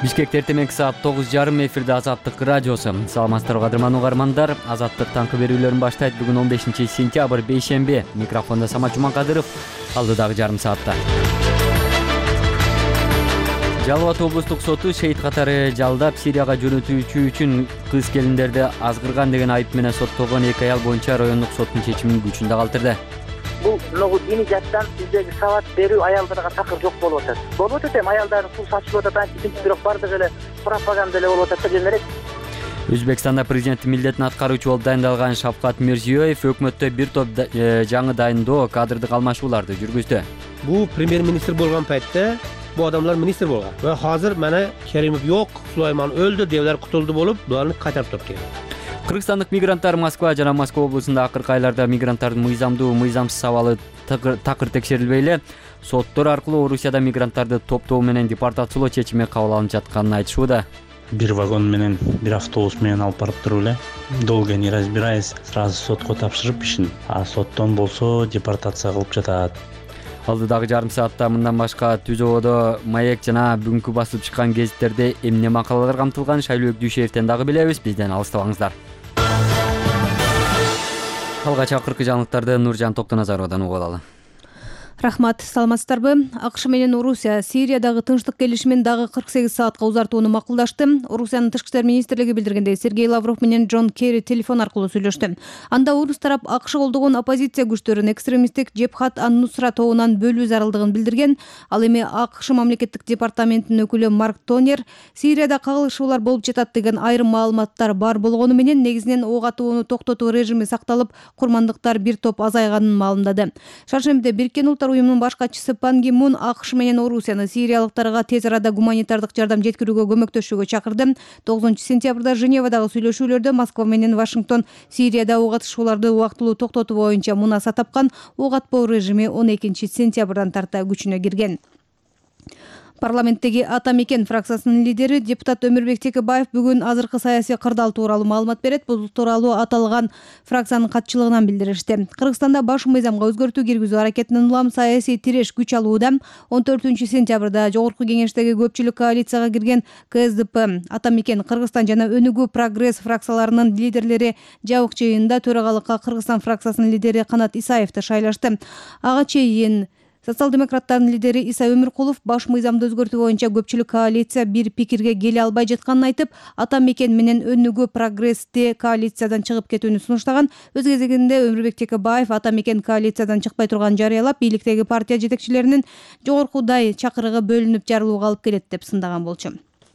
Бишкекте эртең саат 9:30 эфирде Азаттык радиосу. Саламатсыздарбы кадырман угармандар. Азаттык таңкы берүүлөрүн баштайт. Бүгүн 15-сентябрь бейшемби. Микрофондо Самат Жумакадыров. Алдыдагы жарым саатта. Жалал Абад облустук соту шейит катары жалдап Сирияга жөнөтүүчү үчүн кыз келиндерди азгырган деген айып менен соттолгон 2 аял боюнча райондук соттун чечимин күчүндө калтырды. Бул диний жаттан биздеги сабат берүү аялдарга такыр жок болуп атат. Болуп атат эми аялдардын суу сачылып атат, бирок бардыгы эле пропаганда эле болуп атат дегенерек. Өзбекстанда президенттин милдетин аткаруучу болуп дайындалган Шавкат Мирзиёев өкмөттө бир топ жаңы дайындоо кадрдык алмашууларды жүргүздү. Бу премьер-министр болгон пайтта bu adamlar minister bo'lgan va hozir mana Kerimov yo'q, Sulaymon o'ldi, devlar qutuldi bo'lib, bularni qaytarib turibdi. Кыргызстандык мигранттар Москва жана Москва облусунда акыркы айларда мигранттардын мыйзамдуу, мыйзамсыз абалы такыр текшерилбей эле соттор аркылуу Орусияда мигранттарды топтоо менен депортациялоо чечими кабыл алынып жатканын айтышууда. Бир вагон менен, бир автобус менен алып барып туруп эле долго не разбираясь, сразу сотко тапшырып ишин, а соттон болсо депортация кылып жатат. Алдыдагы жарым саатта мындан башка Түзөбодо Маек жана бүгүнкү басылып чыккан гезиттерде эмне макалалар камтылган Шайлообек Дүйшеевден дагы билебиз. Бизден алыстабаңыздар. Алгач акыркы жаңылыктарды Нуржан Токтоназаровдон угуп алалы. Рахмат, саламатсыздарбы? АКШ менен Орусия Сириядагы тынчтык келишимин дагы 48 саатка узартууну макулдашты. Орусиянын тышкы иштер министрлиги билдиргендей, Сергей Лавров менен Джон Керри телефон аркылуу сүйлөштү. Анда орус тарап АКШ колдогон оппозиция күчтөрүн экстремисттик Джебхат ан-Нусра тобунан бөлүү зарылдыгын билдирген. Ал эми АКШ мамлекеттик департаментинин өкүлү Марк Тонер Сирияда кагылышуулар болуп жатат деген айрым маалыматтар бар болгону менен негизинен ок атууну токтотуу режими сакталып, курмандыктар бир топ азайганын маалымдады. Шаршембиде Бириккен Улуттар уюмунун баш катчысы Пан Ги Мун АКШ менен Орусияны сириялыктарга тез арада гуманитардык жардам жеткирүүгө көмөктөшүүгө чакырды. 9-сентябрда Женевадагы сүйлөшүүлөрдө Москва менен Вашингтон Сирияда ок атышууларды убактылуу токтотуу боюнча мунаса тапкан. Ок атпоо режими 12-сентябрдан тарта күчүнө кирген. Парламенттеги Ата Мекен фракциясынын лидери депутат Өмүрбек Текебаев бүгүн азыркы саясий кырдаал тууралуу маалымат берет. Бул тууралуу аталган фракциянын катчылыгынан билдиришти. Кыргызстанда баш мыйзамга өзгөртүү киргизүү аракетинин улам саясий тиреш күч алууда. 14-сентябрда Жогорку кеңештеги көпчүлүк коалицияга кирген КСДП, Ата Мекен, Кыргызстан жана Өнүгүү Прогресс фракцияларынын лидерлери жабык жыйында төрагалыкка Кыргызстан фракциясынын лидери Канат Исаевди шайлашты. Ага чейин социал-демократтардын лидери Иса Өмүркулов баш мыйзамды өзгөртүү боюнча көпчүлүк коалиция бир пикирге келе албай жатканын айтып, Ата Мекен менен Өнүгүү Прогрессти коалициядан чыгып кетүүнү сунуштаган. Өз кезегинде Өмүрбек Текебаев Ата Мекен коалициядан чыкпай турганын жарыялап, бийликтеги партия жетекчилеринин жогоркудай чакырыгы бөлүнүп жарылууга алып келет деп сындаган болчу.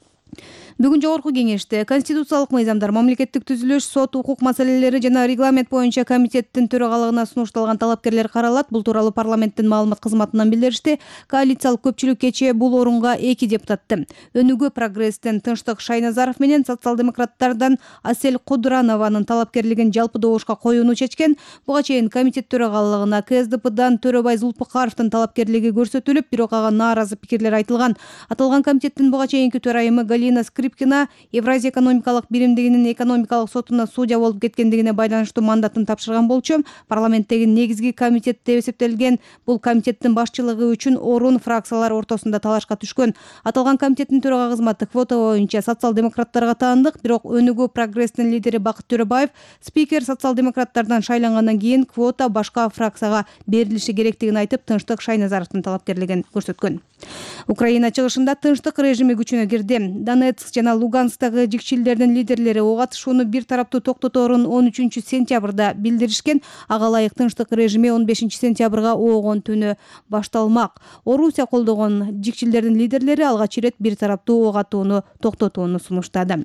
Бүгүн Жогорку кеңеште конституциялык мыйзамдар, мамлекеттик түзүлүш, сот, укук маселелери жана регламент боюнча комитеттин төрагалыгына сунушталган талапкерлер каралат. Бул тууралуу парламенттин маалымат кызматынан билдиришти. Коалициялык көпчүлүк кечээ бул орунга 2 депутатты. Өнүгүү Прогресстен Тынчтык Шайназаров менен социал-демократтардан Асель Кудранованын талапкерлигин жалпы добушка коюуну чечкен. Буга чейин комитет төрагалыгына КСДПдан Төрөбай Зулпукаровдун талапкерлиги көрсөтүлүп, бирок ага нааразы пикирлер айтылган. Аталган комитеттин буга чейинки төрайымы Галина Скрипкина Евразия экономикалык биримдигинин экономикалык сотуна судья болуп кеткендигине байланыштуу мандатын тапшырган болчу. Парламенттеги негизги комитет деп эсептелген бул комитеттин башчылыгы үчүн орун фракциялар ортосунда талашка түшкөн. Аталган комитеттин төрага кызматы квота боюнча социал-демократтарга таандык, бирок Өнүгүү Прогресстин лидери Бакыт Төрөбаев спикер социал-демократтардан шайлангандан кийин квота башка фракцияга берилиши керектигин айтып, Тынчтык Шайназаровдун талапкерлигин көрсөткөн. Украина чыгышында тынчтык режими күчүнө кирди. Донецк жана Луганскдагы жикчилдердин лидерлери ок атышууну бир тараптуу токтоторун 13-сентябрда билдиришкен. Ага ылайык тынчтык режими 15-сентябрга оогон түнү башталмак. Орусия колдогон жикчилдердин лидерлери алгач ирет бир тараптуу ок атууну токтотууну сунуштады.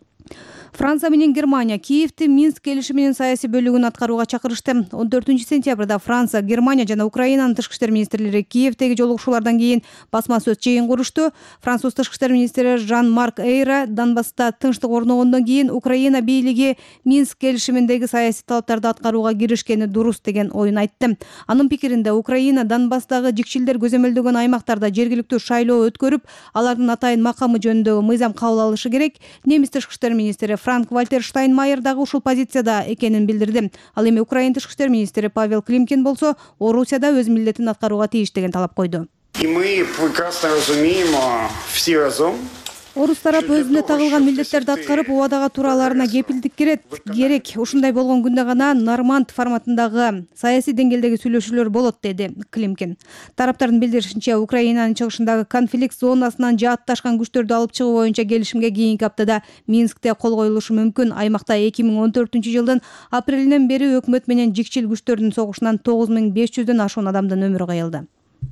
Франция менен Германия Киевти Минск келишими менен саясий бөлүгүн аткарууга чакырышты. 14-сентябрда Франция, Германия жана Украинанын тышкы иштер министрлери Киевдеги жолугушуулардан кийин басма сөз чейин курушту. Француз тышкы иштер министри Жан-Марк Эйра Донбасста тынчтык орногондон кийин Украина бийлиги Минск келишиминдеги саясий талаптарды аткарууга киришкени дурус деген оюн айтты. Анын пикиринде Украина Донбасстагы жикчилдер көзөмөлдөгөн аймактарда жергиликтүү шайлоо өткөрүп, алардын атайын макамы жөнүндөгү мыйзам кабыл алышы керек. Немис тышкы иштер министри Франк-Вальтер Штайнмайер дагы ушул позицияда экенин билдирди. Ал эми Украина тышкы иштер министри Павел Климкин болсо Орусияда өз милдетин аткарууга тийиш деген талап койду. И мы прекрасно разумеем все разом, Орус тарап өзүнө тагылган милдеттерди аткарып, убадага туура аларына кепилдик керек. Ушундай болгон күндө гана Норманд форматындагы саясий деңгээлдеги сүйлөшүүлөр болот, деди Климкин. Тараптардын билдиришинче, Украинанын чыгышындагы конфликт зонасынан жаатташкан күчтөрдү алып чыгуу боюнча келишимге кийинки аптада Минскте кол коюлушу мүмкүн. Аймакта 2014-жылдын апрелинен бери өкмөт менен жикчил күчтөрдүн согушунан 9500дөн ашуун адамдын өмүрү кыйылды.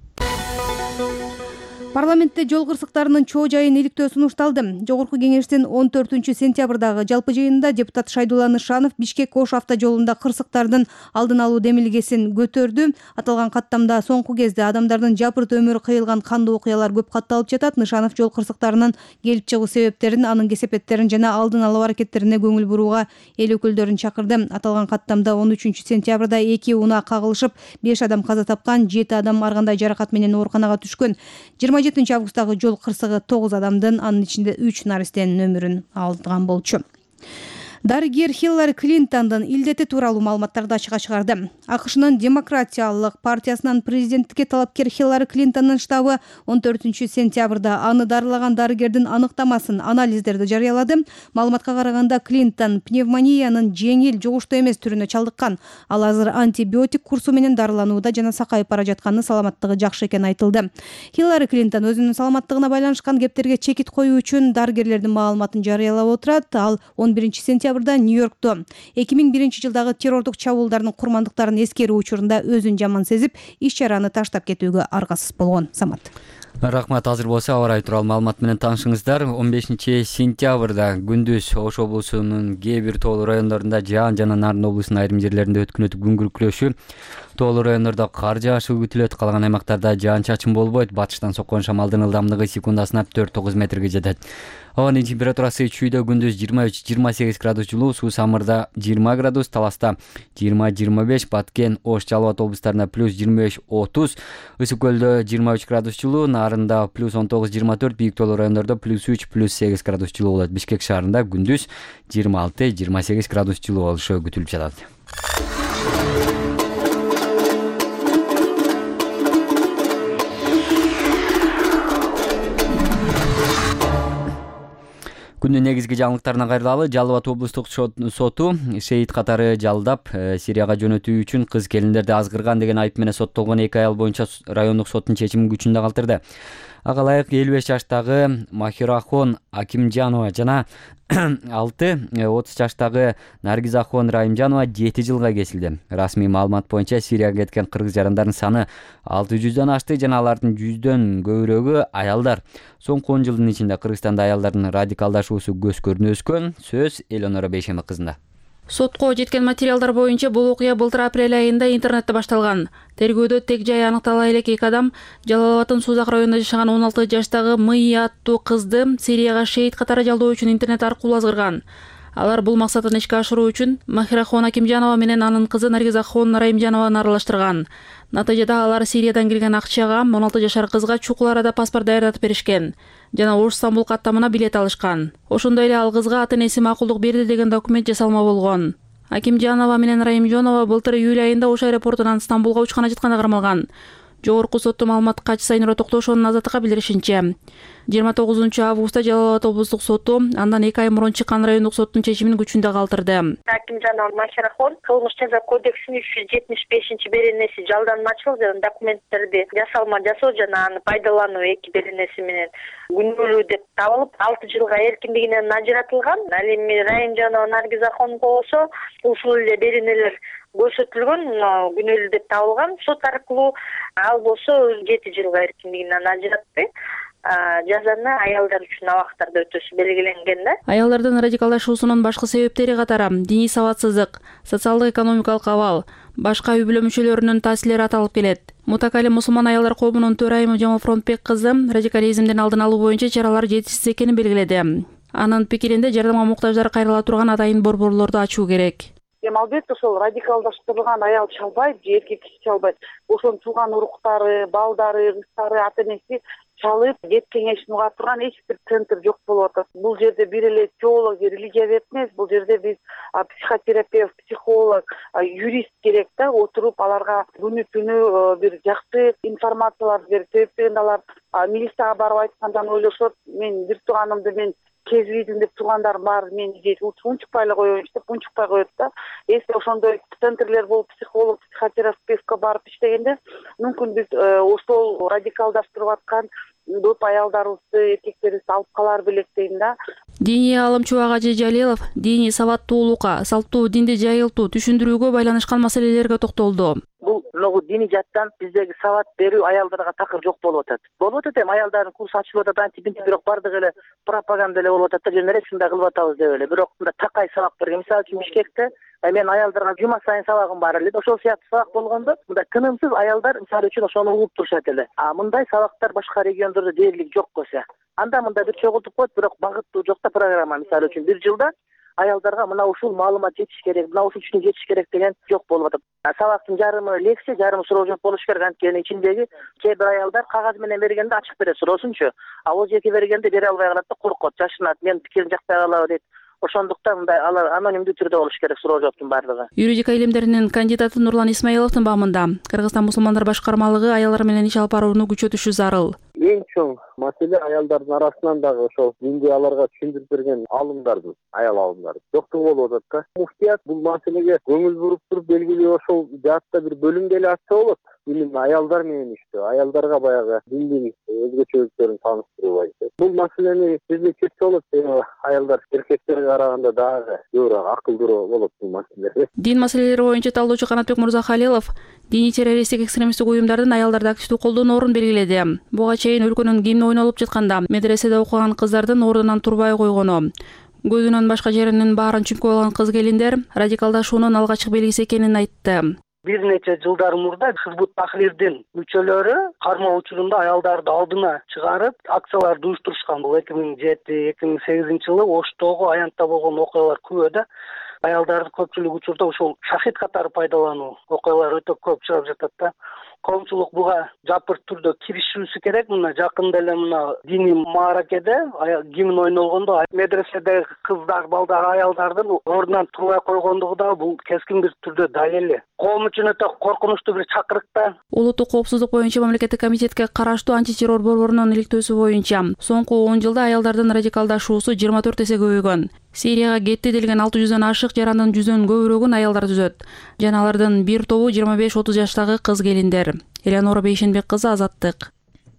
Парламентте жол кырсыктарынын чоо жайын иликтөө сунушталды. Жогорку кеңештин 14-сентябрдагы жалпы жыйынында депутат Шайдулла Нышанов Бишкек-Ош автожолунда кырсыктардын алдын алуу демилгесин көтөрдү. Аталган каттамда соңку кезде адамдардын жапырт өмүрү кыйылган кандуу окуялар көп катталып жатат. Нышанов жол кырсыктарынын келип чыгуу себептерин, анын кесепеттерин жана алдын алуу аракеттерине көңүл бурууга эл өкүлдөрүн чакырды. Аталган каттамда 13-сентябрда 2 унаа кагылышып, 5 адам каза тапкан, 7 адам ар кандай жаракат менен ооруканага түшкөн. 27 августтагы жол кырсыгы 9 адамдын, анын ичинде 3 наристенин өмүрүн алган болчу. Дарыгер Хиллари Клинтондун илдети тууралуу маалыматтарды ачыкка чыгарды. АКШнын Демократиялык партиясынын президенттикке талапкер Хиллари Клинтондун штабы 14-сентябрда аны дарылаган дарыгердин аныктамасын, анализдерди жарыялады. Маалыматка караганда, Клинтон пневмониянын жеңил, жугуштуу эмес түрүнө чалдыккан. Ал азыр антибиотик курсу менен дарыланууда жана сакайып бара жатканы, саламаттыгы жакшы экени айтылды. Хиллари Клинтон өзүнүн саламаттыгына байланышкан кептерге чекит коюу үчүн дарыгерлердин маалыматын жарыялап отурат. Ал 11-сентябрда Нью-Йоркто 2001-жылдагы террордук чабуулдардын курмандыктарын эскерүү учурунда өзүн жаман сезип, иш-чараны таштап кетүүгө аргасыз болгон. Самат. Рахмат. Азыр болсо аба ырайы тууралуу маалымат менен таанышыңыздар. 15-сентябрда күндүз Ош облусунун кээ бир тоолуу райондорунда жаан жана Нарын облусунун айрым жерлеринде өткөн күн күркүрөшүү. Тоолуу райондордо кар жаашуу күтүлөт. Калган аймактарда жаан чачын болбойт. Батыштан соккон шамалдын ылдамдыгы секундасына 4-9 метрге жетет. Абанын температурасы чүйдө күндүз 23-28 градус жылуу, суу самырда 20 градус, Таласта 20-25, Баткен, Ош, Жалал Абад облустарында +25-30, Ысык көлдө 23 градус жылуу, Нарында +19-24, бийик тоолуу райондордо +3, +8 градус жылуу болот. Бишкек шаарында күндүз 26-28 градус жылуу болушу күтүлүп жатат. Күндүн негизги жаңылыктарына кайрылалы. Жалал Абад облустук соту шейит катары жалдап Сирияга жөнөтүү үчүн кыз келиндерди азгырган деген айып менен соттолгон 2 аял боюнча райондук соттун чечимин күчүндө калтырды. Ага ылайык 55 жаштагы Махирахон Акимжанова жана 30 жаштагы Наргизахон Райымжанова 7 жылга кесилди. Расмий маалымат боюнча Сирияга кеткен кыргыз жарандардын саны 600дөн ашты жана алардын 100дөн көбүрөгү аялдар. Соңку 10 жылдын ичинде Кыргызстанда аялдардын радикалдашуусу көскөрүнө өскөн. Сөз Элонора Бейшемов кызында. Сотко жеткен материалдар боюнча бул окуя былтыр апрель айында интернетте башталган. Тергөөдө тег жай аныктала элек 2 адам Жалал Абадтын Сузак районунда жашаган 16 жаштагы Мыя аттуу кызды Сирияга шейит катары жалдоо үчүн интернет аркылуу азгырган. Алар бул максатын ишке ашыруу үчүн Махирахон Акимжанова менен анын кызы Наргизахон Райымжанованы аралаштырган. Натыйжада алар Сириядан келген акчага 16 жашар кызга чукул арада паспорт даярдатып беришкен жана Ош-Стамбул каттамына билет алышкан. Ошондой эле ал кызга ата-энеси макулдук берди деген документ жасалма болгон. Акимжанова менен Райымжанова былтыр июль айында Ош аэропортунан Стамбулга учкан жатканда кармалган. Жогорку соттун маалыматка Сайнура Токтошонун азаттыкка билдиришинче, 29 августта Жалал Абад облустук соту андан 2 ай мурун чыккан райондук соттун чечимин күчүндө калтырды. Акимжанова Махирахон кылмыш жаза кодексинин 375-беренеси жалданмачылык жана документтерди жасалма жасоо жана аны пайдалануу 2 беренеси менен күнөөлүү деп табылып 6 жылга эркиндигинен ажыратылган. Ал эми Райымжанова Наргизахонго болсо ушул эле беренелер көрсөтүлгөн, күнөөлүү деп табылган. Сот аркылуу ал болсо 7 жылга эркиндигинен ажыратты. Жазаны аялдар үчүн абактарда өтөсү белгиленген да. Аялдардын радикалдашуусунун башкы себептери катары диний сабатсыздык, социалдык экономикалык абал, башка үй-бүлө мүчөлөрүнүн таасирлери аталып келет. Мутакалим мусулман аялдар коомунун төрайымы Жамалфронтбек кызы радикализмдин алдын алуу боюнча чаралар жетишсиз экенин белгиледи. Анын пикиринде жардамга муктаждар кайрыла турган атайын борборлорду ачуу керек. Эми албетте ошол радикалдаштырылган аял чалбайт же эркек киши чалбайт. Ошонун тууган уруктары, балдары, кыздары, ата энеси чалып кеп кеңешин уга турган эч бир центр жок болуп атат. Бул жерде бир эле теолог, религиявед эмес, бул жерде биз психотерапевт, психолог, юрист керек да, отуруп аларга күнү түнү бир жакшы информацияларды берип, себептен алар милицияга барып айткандан ойлошот, мен бир тууганымды мен кезбейдим деп туугандарым бар, мени дейт унчукпай эле коеюнчу деп унчукпай коет да. Если ошондой центрлер болуп психолог, психотерапевтке барып иштегенде мүмкүн биз ошол радикалдаштырып аткан көп аялдарыбызды, эркектерибизди алып калар белек дейм да. Диний аалым Чубак Ажи Жалилов диний сабаттуулукка, салттуу динди жайылтуу, түшүндүрүүгө байланышкан маселелерге токтолду. Бул могу диний жаттан биздеги сабат берүү аялдарга такыр жок болуп атат. Болуп атат эми аялдардын курсу ачылып атат, антибинти, бирок бардыгы эле пропаганда эле болуп атат да, жөнөкөй ушундай кылып атабыз деп эле. Бирок мында такай сабак берген. Мисалы үчүн Бишкекте мен аялдарга жума сайын сабагым бар эле. Ошол сыяктуу сабак болгондо мында тынымсыз аялдар мисалы үчүн ошону угуп турушат эле. Мындай сабактар башка региондордо дээрлик жок болсо. Анда мында бир чогултуп коет, бирок багыттуу жок да программа. Мисалы үчүн бир жылда аялдарга мына ушул маалымат жетиш керек, мына ушул үчүн жетиш керек деген жок болуп атат. Сабактын жарымы лекция, жарымы суроо жооп болуш керек. Анткени ичиндеги кээ бир аялдар кагаз менен бергенде ачык берет суроосунчу. Ал жерге бергенде бере албай калат да, коркот, жашынат. Мен пикирим жакпай калабы дейт. Ошондуктан мындай алар анонимдүү түрдө болуш керек суроо жооптун баардыгы. Юридика илимдеринин кандидаты Нурлан Исмаиловдун баамында Кыргызстан мусулмандар башкармалыгы аялдар менен иш алып барууну күчөтүшү зарыл. Эң чоң маселе аялдардын арасынан дагы ошол динди аларга түшүндүрүп берген алымдардын, аял алымдары жоктугу болуп атат да. Муфтият бул маселеге көңүл буруп туруп белгилүү ошол жаатта бир бөлүм деле ачса болот. Именно аялдар менен иштөө, аялдарга баягы диндин өзгөчөлүктөрүн тааныштыруу. Бул маселени бизде чечсе болот. Аялдар эркектерге караганда дагы көбүрөөк акылдуу болот бул маселе. Дин маселелери боюнча талдоочу Канатбек Мурзахалилов диний террористтик экстремисттик уюмдардын аялдарды активдүү колдоноорун белгиледи. Буга чейин өлкөнүн гимни ойнолуп жатканда медреседе окуган кыздардын ордунан турбай койгону, көзүнөн башка жеринин баарын чүмкөп алган кыз келиндер радикалдашуунун алгачкы белгиси экенин айтты. Бир нече жылдар мурда Хизбут Тахрирдин мүчөлөрү кармоо учурунда аялдарды алдына чыгарып акцияларды уюштурушкан. Бул 2007-2008 жылы Оштогу аянтта болгон окуялар күбө да. Аялдарды көпчүлүк учурда ушул шахид катары пайдалануу окуялар өтө көп чыгып жатат да. Коомчулук буга жапырт түрдө киришүүсү керек. Мына жакында эле мына диний мааракеде гимн ойнолгондо медреседеги кыздар, балдар, аялдардын ордунан турбай койгондугу да бул кескин бир түрдө далили. Коом үчүн өтө коркунучтуу бир чакырык да. Улуттук коопсуздук боюнча мамлекеттик комитетке караштуу антитеррор борборунун иликтөөсү боюнча соңку 10 жылда аялдардын радикалдашуусу 24 эсе көбөйгөн. Сирияга кетти делген 600дөн ашык жарандын 100дөн көбүрөгүн аялдар түзөт. Жана алардын бир тобу 25-30 жаштагы кыз келиндер. Элеонора Бейшенбек кызы, Азаттык.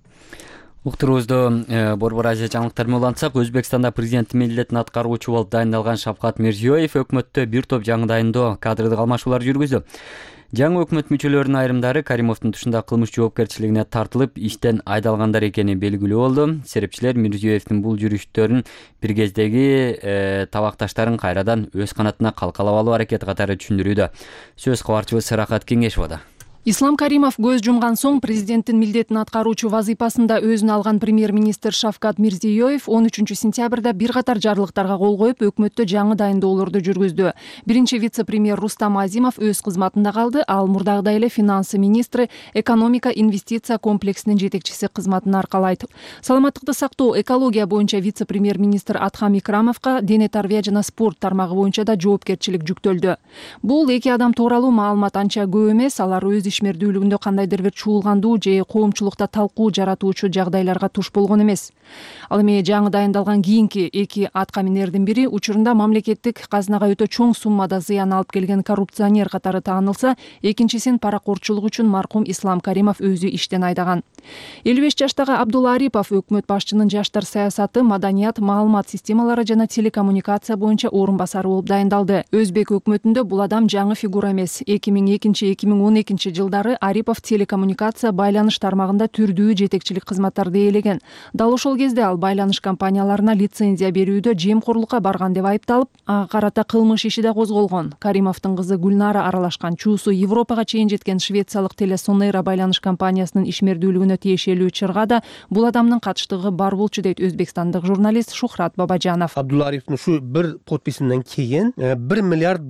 Уктуруубузду Борбор Азия жаңылыктары менен улантсак, Өзбекстанда президенттин милдетин аткаруучу болуп дайындалган Шавкат Мирзиёев өкмөттө бир топ жаңы дайындоо, кадрдык алмашуулар жүргүздү. Жаңы өкмөт мүчөлөрүнүн айрымдары Каримовдун тушунда кылмыш жоопкерчилигине тартылып, иштен айдалгандар экени белгилүү болду. Серепчилер Мирзиёевдин бул жүрүштөрүн бир кездеги табакташтарын кайрадан өз канатына калкалап алуу аракети катары түшүндүрүүдө. Сөз кабарчыбыз Сырахат Кеңешовдо. Ислам Каримов көз жумган соң президенттин милдетин аткаруучу вазыйпасында өзүн алган премьер-министр Шавкат Мирзиёев 13 сентябрда бир катар жарлыктарга кол коюп, өкмөттө жаңы дайындоолорду жүргүздү. Биринчи вице-премьер Рустам Азимов өз кызматында калды, ал мурдагыдай эле финансы министри, экономика инвестиция комплексинин жетекчиси кызматын аркалайт. Саламаттыкты сактоо, экология боюнча вице-премьер-министр Атхам Икрамовго дене тарбия жана спорт тармагы боюнча да жоопкерчилик жүктөлдү. Бул эки адам тууралуу маалымат анча көп эмес, алар өз ишмердүүлүгүндө кандайдыр бир чуулгандуу же коомчулукта талкуу жаратуучу жагдайларга туш болгон эмес. Ал эми жаңы дайындалган кийинки эки аткаминердин бири учурунда мамлекеттик казынага өтө чоң суммада зыян алып келген коррупционер катары таанылса, экинчисин паракорчулук үчүн маркум Ислам Каримов өзү иштен айдаган. 55 жаштагы Абдулла Арипов өкмөт башчынын жаштар саясаты, маданият, маалымат системалары жана телекоммуникация боюнча орун басары болуп дайындалды. Өзбек өкмөтүндө бул адам жаңы фигура эмес. 2002-2012 жылдары Арипов телекоммуникация байланыш тармагында түрдүү жетекчилик кызматтарды ээлеген. Дал ошол кезде ал байланыш компанияларына лицензия берүүдө жемкорлукка барган деп айыпталып, ага карата кылмыш иши да козголгон. Каримовдун кызы Гүлнара аралашкан чуусу Европага чейин жеткен швециялык Телесонера байланыш компаниясынын ишмердүүлүгүнө тиешелүү чырга да бул адамдын катыштыгы бар болчу дейт өзбекстандык журналист Шухрат Бабажанов. Абдулла Ариповдун шу бир подписинен кийин $1 миллиард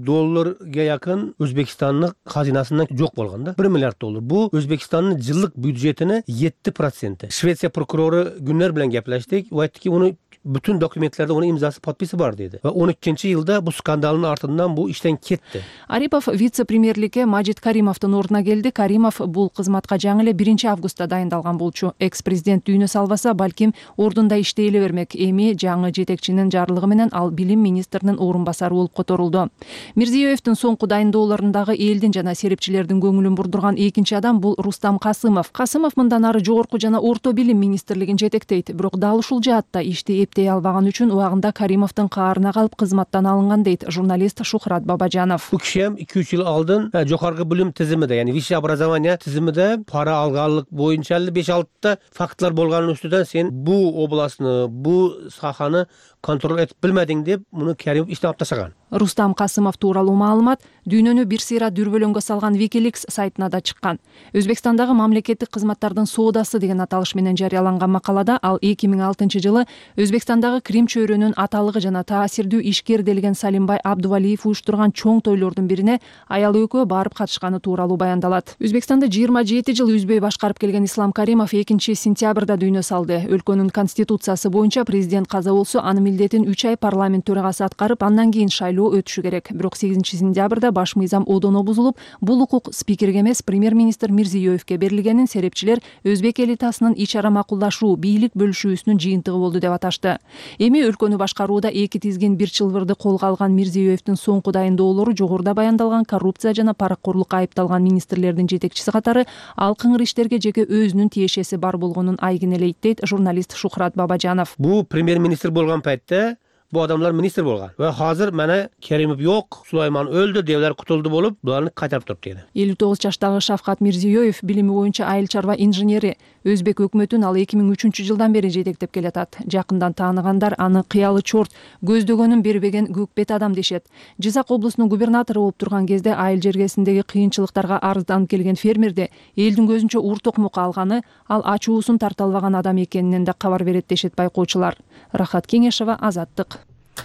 жакын Өзбекстандын казинасынан жок болгон да. $1 миллиард. Бу Өзбекстандын жылдык бюджетине 7%. Швеция прокурору Гүннер менен геплештик. У айттыки, уну bütün dokumentlerde onun imzası, подписи бар dedi. Ve 13. yılda bu skandalın артынан bu işten ketти. Арипов вице-премьерликке Мажит Каримовдун ордуна келди. Каримов бул кызматка жаңы эле 1 августта дайындалган болчу. Экс-президент дүйнө салбаса, балким ордунда иштей эле бермек. Эми жаңы жетекчинин жарлыгы менен ал билим министринин орун басары болуп которулду. Мирзиёевдун соңку дайындоолорундагы элдин жана серепчилердин көңүлүн бурдурган экинчи адам бул Рустам Касымов. Касымов мындан ары жогорку жана орто билим министрлигин жетектейт. Бирок дал ушул жаатта ишти эптей албаган үчүн убагында Каримовдун каарына калып кызматтан алынган дейт журналист Шухрат Бабажанов. Bu kişi hem 2-3 yıl aldın jokargı bilim tizimide, yani vişi образование tizimide para alganlık boyunca 5-6 faktlar bolganın üstüden sen bu oblastını, bu sahаны kontrol etip bilmedin deyip bunu Karimov işten aptaşagan. Рустам Касымов тууралуу маалымат дүйнөнү бир сыйра дүрбөлөңгө салган Wikileaks сайтына да чыккан. Өзбекстандагы мамлекеттик кызматтардын соодасы деген аталыш менен жарыяланган макалада ал 2006-жылы Өзбекстандагы Крим чөйрөнүн аталыгы жана таасирдүү ишкер делген Салимбай Абдувалиев уюштурган чоң тойлордун бирине аял экөө барып катышканы тууралуу баяндалат. Өзбекстанды 27 жыл үзбөй башкарып келген Ислам Каримов 2-сентябрда дүйнө салды. Өлкөнүн конституциясы боюнча президент каза болсо, анын милдетин 3 ай парламент төрагасы аткарып, андан кийин шайлоо өтүшү керек. Бирок 8-сентябрда баш мыйзам одоно бузулуп, бул укук спикерге эмес премьер-министр Мирзиёевке берилгенин серепчилер өзбек элитасынын ич-ара макулдашуу, бийлик бөлүшүүсүнүн жыйынтыгы болду деп аташты. Эми өлкөнү башкарууда 2 тизгин бир чылбырды колго алган Мирзиёевдин соңку дайындоолору жогоруда баяндалган коррупция жана паракорлукка айыпталган министрлердин жетекчиси катары ал кыңыр иштерге жеке өзүнүн тиешеси бар болгонун айгинелейт дейт журналист Шухрат Бабажанов. Bu premier-ministr болгон пайтта bu adamlar minister bolgan ve hazır mana Kerimov yok, Sulayman öldü, devler kutuldu bolup bularni kaytarıp turuptu dedi. 59 жаштагы Шавкат Мирзиёев билими боюнча айыл чарба инженери. Өзбек өкмөтүн ал 2003-жылдан бери жетектеп келатат. Жакындан тааныгандар аны кыялы чорт, көздөгөнүн бербеген көкбет адам дешет. Жизак облусунун губернатору болуп турган кезде айыл жергесиндеги кыйынчылыктарга арызданып келген фермерде элдин көзүнчө ур токмок алганы, ал ачуусун тарта албаган адам экенинен да кабар берет дешет байкоочулар. Рахат Кеңешова, Азаттык.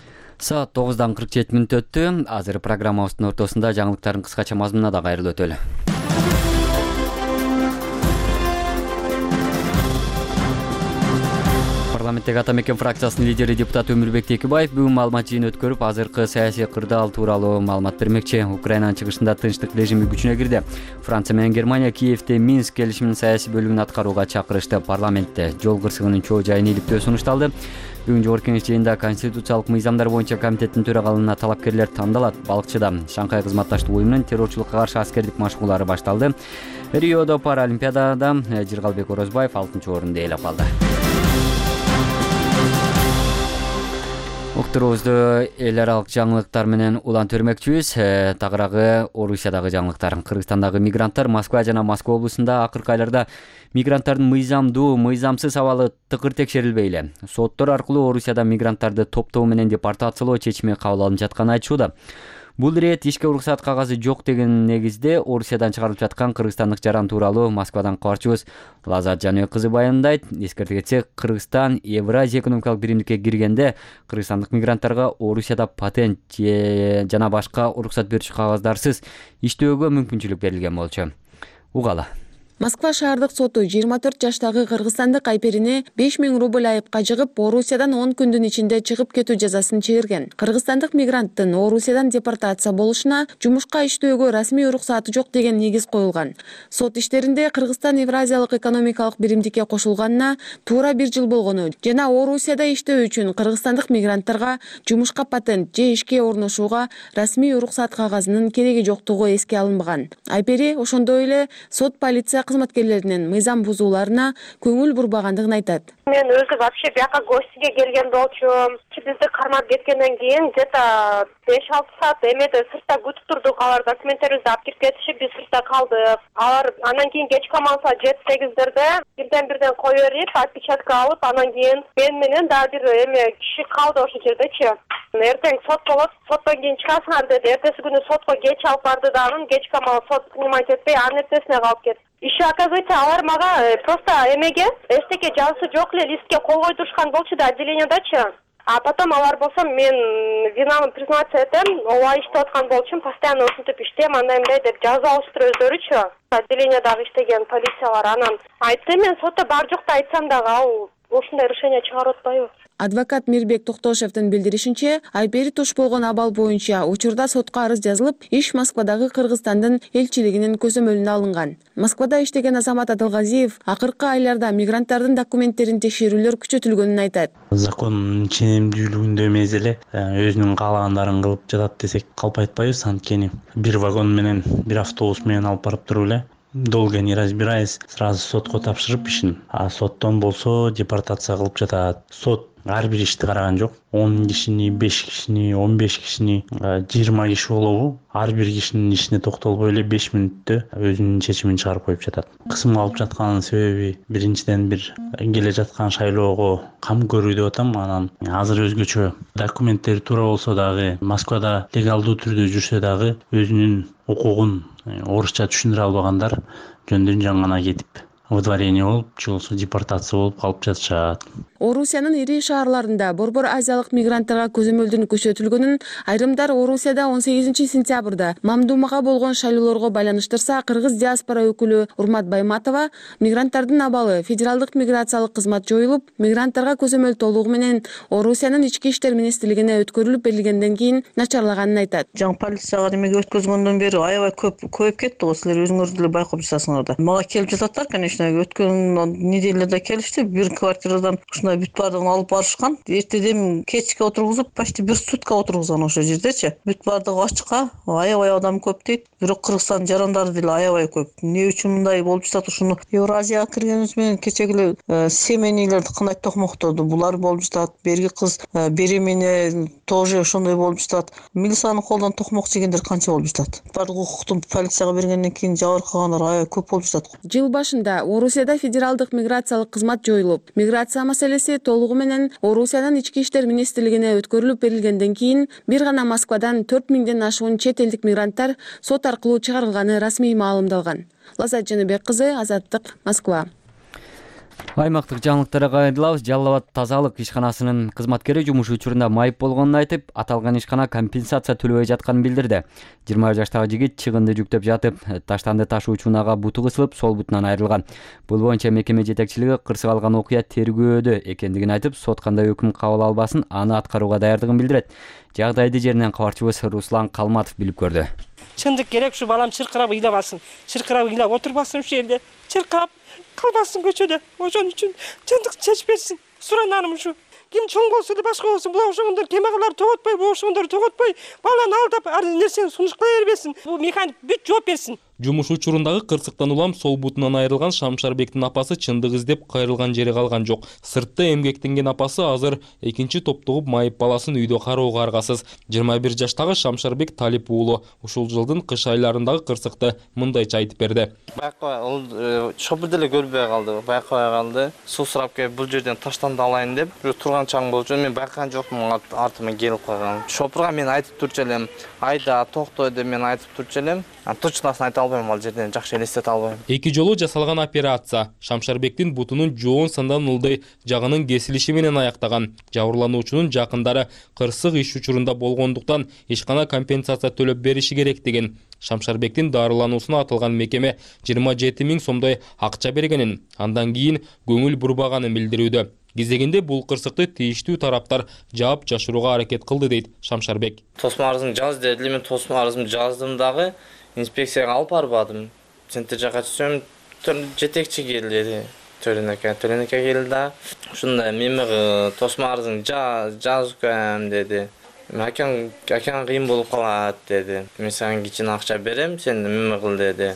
Saat 9'dan 47 minut öttü. Азыр программабыздын ортосунда жаңылыктардын кыскача мазмунуна да кайрылып өтөлү. Парламенттеги Ата Мекен фракциясынын лидери депутат Өмүрбек Текибаев бүгүн маалымат жыйыны өткөрүп, азыркы саясий кырдаал тууралуу маалымат бермекчи. Украинанын чыгышында тынчтык режими күчүнө кирди. Франция менен Германия Киевде Минск келишиминин саясий бөлүгүн аткарууга чакырышты. Парламентте жол кырсыгынын чоо жайын илиптөө сунушталды. Бүгүн жогорку кеңеш жыйынында конституциялык мыйзамдар боюнча комитеттин төрагалыгына талапкерлер тандалат. Балыкчыда Шанхай кызматташтык уюмунун террорчулукка каршы аскердик машыгуулары башталды. Риодо Паралимпиадада Жыргалбек Орозбаев 6-орунду ээлеп калды. Уктуруубузду эл аралык жаңылыктар менен улан төрмөкчүбүз. Тагыраагы Орусиядагы жаңылыктар. Кыргызстандагы мигранттар Москва жана Москва облусунда акыркы айларда мигранттардын мыйзамдуу, мыйзамсыз абалы тыкыр текшерилбей эле. Соттор аркылуу Орусияда мигранттарды топтоо менен депортациялоо чечими кабыл алынып жатканын айтышууда. Бул ирет ишке уруксат кагазы жок деген негизде Орусиядан чыгарылып жаткан кыргызстандык жаран тууралуу Москвадан кабарчыбыз Лазат Жаныбек кызы баяндайт. Эскерте кетсек, Кыргызстан Евразия экономикалык биримдикке киргенде кыргызстандык мигранттарга Орусияда патент жана башка уруксат берүүчү кагаздарсыз иштөөгө мүмкүнчүлүк берилген болчу. Угала. Москва шаардык соту 24 жаштагы кыргызстандык айперине 5000 рубль айыпка жыгып, Орусиядан 10 күндүн ичинде чыгып кетүү жазасын чыгарган. Кыргызстандык мигранттын Орусиядан депортация болушуна жумушка иштөөгө расмий уруксаты жок деген негиз коюлган. Сот иштеринде Кыргызстан Евразиялык экономикалык биримдикке кошулганына туура 1 жыл болгону жана Орусияда иштөө үчүн кыргызстандык мигранттарга жумушка патент же ишке орношууга расмий уруксат кагазынын кереги жоктугу эске алынбаган. Айпери ошондой эле сот полиция кызматкерлеринин мыйзам бузууларына көңүл бурбагандыгын айтат. Мен өзү вообще бияка гостиге келген болчумун. Бизди кармап кеткенден кийин где-то 5-6 саат эмеде сыртта күтүп турдук. Алар документтерибизди алып кирип кетишип, биз сыртта калдык. Алар анан кийин кечки амалса 7-8дерде бирден кое берип, отпечатка алып, анан кийин мен менен дагы бир киши калды ошол жердечи. Эртең сот болот, соттон кийин чыгасыңар деди. Эртеси күнү сотко кеч алып барды дагы, кечки амал сот принимать этпей, анын эртесине калып кетти. Иши, оказывается, алар мага просто эмеге эчтеке жазысы жок эле листке кол койдурушкан болчу да отделениедачы. А потом алар болсо мен винамын признаться этем, ооба иштеп аткан болчумун, постоянно ушинтип иштейм, андай мындай деп жазып алыштыр өздөрүчү. Отделениедагы иштеген полициялар анан айтты, мен сотто бар жокду айтсам дагы ал ушундай решение чыгарып атпайбы. Адвокат Мирбек Токтошевдин билдиришинче, Айпери туш болгон абал боюнча учурда сотко арыз жазылып, иш Москвадагы Кыргызстандын элчилигинин көзөмөлүнө алынган. Москвада иштеген Азамат Адылгазиев акыркы айларда мигранттардын документтерин текшерүүлөр күчөтүлгөнүн айтат. Закондун ченемдүүлүгүндө эмес эле өзүнүн каалагандарын кылып жатат десек калп айтпайбыз. Анткени бир вагон менен бир автобус менен алып барып туруп эле долго не разбираясь сразу сотко тапшырып ишин. А соттон болсо депортация кылып жатат. Сот ар бир ишти караган жок. 10 кишини, 5 кишини, 15 кишини, 20 киши болобу ар бир кишинин ишине токтолбой эле 5 мүнөттө өзүнүн чечимин чыгарып коюп жатат. Кысымга алып жатканын себеби биринчиден бир келе жаткан шайлоого кам көрүү деп атам. Анан азыр өзгөчө документтери туура болсо дагы, Москвада легалдуу түрдө жүрсө дагы өзүнүн укугун орусча түшүндүрө албагандар жөндөн жаңгана кетип выдворение болуп, же болбосо депортация болуп калып жатышат. Орусиянын ири шаарларында борбор азиялык мигранттарга көзөмөлдүн күчөтүлгөнүн айрымдар Орусияда 18-сентябрда Мамдумага болгон шайлоолорго байланыштырса, кыргыз диаспора өкүлү Урмат Байматова мигранттардын абалы федералдык миграциялык кызмат жоюлуп, мигранттарга көзөмөл толугу менен Орусиянын ички иштер министрлигине өткөрүлүп берилгенден кийин начарлаганын айтат. Жаңы полицияга немеге өткөзгөндөн бери аябай көбөйүп кетти го, силер өзүңөр деле байкап жатасыңар да. Мага келип жататтар, конечно, өткөн неделяда келишти, бир квартирадан бүт бардыгын алып барышкан. Эртеден кечке отургузуп, почти бир сутка отургузган ошол жердечи. Бүт бардыгы ачыкка, аябай адам көп дейт. Бирок Кыргызстан жарандары деле аябай көп. Эмне үчүн мындай болуп жатат? Ушуну Евразияга киргенибиз менен кечеги семейнийлерди кандай токмоктоду, булар болуп жатат. Берги кыз беремене тоже ошондой болуп жатат. Милициянын колдон токмок жегендер канча болуп жатат? Бардык укукту полицияга бергенден кийин жабыркагандар аябай көп болуп жатат. Жыл башында Орусияда федералдык миграциялык кызмат жоюлуп, миграция маселеси толугу менен Орусиянын ички иштер министрлигине өткөрүлүп берилгенден кийин бир гана Москвадан 4000ден ашуун чет элдик мигранттар сот аркылуу чыгарылганы расмий маалымдалган. Лазат Жаныбек кызы, Азаттык, Москва. Аймактык жаңылыктарга кайрылабыз. Жалал Абад тазалык ишканасынын кызматкери жумуш учурунда майып болгонун айтып, аталган ишкана компенсация төлөбөй жатканын билдирди. 20 жаштагы жигит чыгынды жүктөп жатып, таштанды ташуучу унаага буту кысылып, сол бутунан айрылган. Бул боюнча мекеме жетекчилиги кырсык алган окуя тергөөдө экендигин айтып, сот кандай өкүм кабыл албасын аны аткарууга даярдыгын билдирет. Жагдайды жеринен кабарчыбыз Руслан Калматов билип көрдү. Чындык керек, ушу балам чыркырап ыйлабасын. Чыркырап ыйлап отурбасын ушу жерде. Чыркап калбасын көчөдө. Ошон үчүн чындык чечип берсин. Сурананым ушу. Ким чоң болсо да башка болсун, бул ошондор кемагылар тоготпой, бул ошондор тоготпой, баланы алдап ар нерсени сунуштала бербесин. Бул механик бүт жооп берсин. Жумуш учурундагы кырсыктан улам сол бутунан айрылган Шамшарбектин апасы чындык издеп кайрылган жери калган жок. Сыртта эмгектенген апасы азыр экинчи топтогуп майып баласын үйдө кароого аргасыз. 21 жаштагы Шамшарбек Талип уулу ушул жылдын кыш айларындагы кырсыкты мындайча айтып берди. Байкабай, ол шопур деле көрбөй калды, байкабай калды. Суу сурап келип бул жерден таштанды алайын деп, турган чаң болчу, мен байкаган жокмун, артыма келип калган. Шопурга мен айтып турчу элем, айда токто деп мен айтып турчу элем. Точносын айта албайм, ал жерден жакшы элестете албайм. Эки жолу жасалган операция Шамшарбектин бутунун жоон сандан ылдый жагынын кесилиши менен аяктаган. Жабырлануучунун жакындары кырсык иш учурунда болгондуктан ишкана компенсация төлөп бериши керек деген. Шамшарбектин дарылануусуна атылган мекеме 27 000 сомдой акча бергенин, андан кийин көңүл бурбаганын билдирүүдө. Кезегинде бул кырсыкты тийиштүү тараптар жаап жашырууга аракет кылды дейт Шамшарбек. Тосма арызын жаз дедиле, мен тосма арызымды жаздым дагы, инспекцияга алып барбадым. Центр жака түшөм, жетекчи келди, Төленеке келди да. Ушундай мемеги тосма арызын жазып коем деди. Акаң кыйын болуп калат деди. Мен сага кичине акча берем, сен меме кыл деди.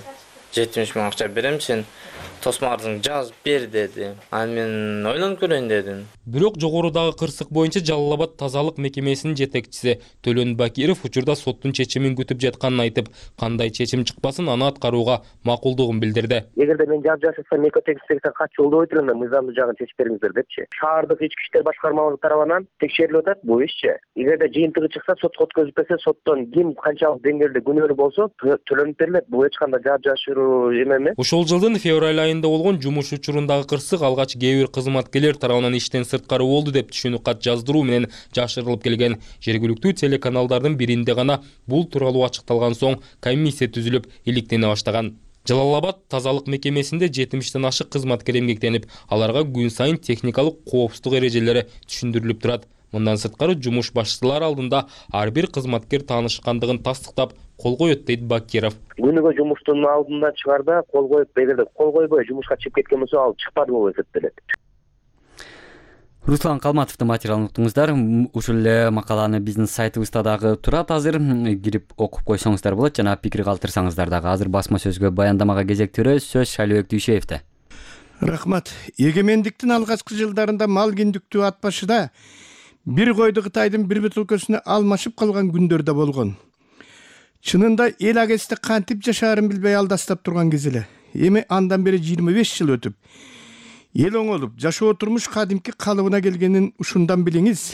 70 000 акча берем, сен тосмордуң жазып бер деди. Аны мен ойлонуп көрөйүн дедим. Бирок жогорудагы кырсык боюнча Жалал Абад тазалык мекемесинин жетекчиси Төлөн Бакиров учурда соттун чечимин күтүп жатканын айтып, кандай чечим чыкпасын аны аткарууга макулдугун билдирди. Эгерде мен жап жасасам экотекстикте качуу жолдо өтүрөм, мыйзамдуу жагын чечип бериңиздер депчи. Шаардык ички иштер башкармалыгы тарабынан текшерилип атат бул ишчи. Эгерде жыйынтыгы чыкса, сотко өткөзүп берсе, соттон ким канчалык деңгээлде күнөөлүү болсо, төлөнүп берилет. Бул эч кандай жап жашыруу эме эмес. Ушул жылдын февраль айында болгон жумуш учурундагы кырсык алгач кээ бир кызматкерлер тарабынан иштен сырткары болду деп түшүнүк кат жаздыруу менен жашырылып келген. Жергиликтүү телеканалдардын биринде гана бул тууралуу ачыкталган соң комиссия түзүлүп иликтене баштаган. Жалал Абад тазалык мекемесинде 70тен ашык кызматкер эмгектенип, аларга күн сайын техникалык коопсуздук эрежелери түшүндүрүлүп турат. Мындан сырткары жумуш башчылары алдында ар бир кызматкер таанышкандыгын тастыктап кол коет дейт Бакиров. Күнүгө жумуштун алдында чыгарда кол коюп, эгерде кол койбой жумушка чыгып кеткен болсо, ал чыкпады болуп эсептелет. Руслан Калматовдун материалын уктуңуздар. Ушул эле макаланы биздин сайтыбызда дагы турат. Азыр кирип окуп койсоңуздар болот жана пикир калтырсаңыздар дагы. Азыр басма сөзгө баяндамага кезектиребиз. Сөз Шайлыбек Дүйшеевде. Рахмат. Эгемендиктин алгачкы жылдарында мал киндиктүү ат башыда бир койду Кытайдын бир бутылкөсүнө алмашып калган күндөр да болгон. Чынында эл агесте кантип жашаарын билбей алдастап турган кез эле. Эми андан бери 25 жыл өтүп, ел оңолуп, жашоо турмуш кадимки калыбына келгенин ушундан билиңиз.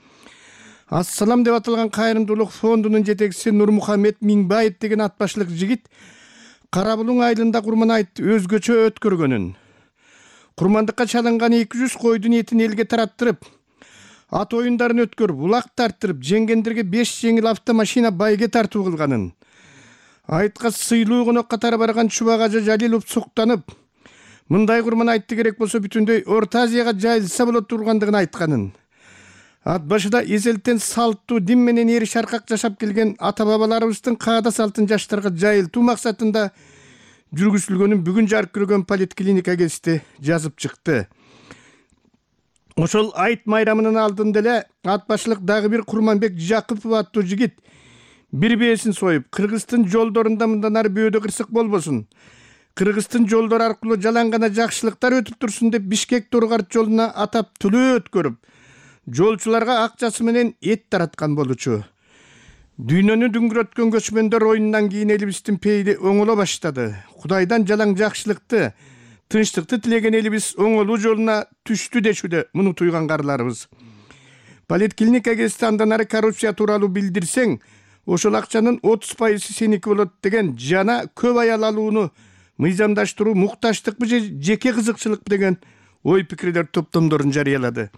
Ассалам деп аталган кайрымдуулук фондунун жетекчиси Нурмухамед Миңбаев деген атбашылык жигит Карабулуң айылында курман айт өзгөчө өткөргөнүн. Курмандыкка чалынган 200 койдун этин элге тараттырып, ат оюндарын өткөрүп, улак тарттырып, жеңгендерге 5 жеңил автомашина байге тартуу кылганын. Айтка сыйлуу конок катары барган Чубак Ажа Жалилов суктанып, мындай курман айтты керек болсо бүтүндөй Орто Азияга жайылса болот тургандыгын айтканын. Ат башыда эзелтен салттуу дин менен эри шаркак жашап келген ата бабаларыбыздын каада салтын жаштарга жайылтуу максатында жүргүзүлгөнүн бүгүн жаркыргөн поликлиника гезити жазып чыкты. Ошол айт майрамынын алдында эле ат башылык дагы бир Курманбек Жакупов аттуу жигит бир бээсин союп, Кыргыздын жолдорунда мындан ары бөөдө кырсык болбосун, Кыргыздын жолдору аркылуу жалаң гана жакшылыктар өтүп турсун деп Бишкек Торгарт жолуна атап түлөө өткөрүп, жолчуларга акчасы менен эт тараткан болчу. Дүйнөнү дүңгүрөткөн көчмөндөр оюнунан кийин элибиздин пейили оңоло баштады. Кудайдан жалаң жакшылыкты, тынчтыкты тилеген элибиз оңолуу жолуна түштү дешүдө муну туйган карларыбыз. Поликлиника гезити андан ары коррупция тууралуу билдирсең, ошол акчанын 30% сеники болот деген жана көп аял алууну мыйзамдаштыруу мукташтыкпы же жеке кызыкчылыкпы деген ой пикирлер топтомдорун жарыялады.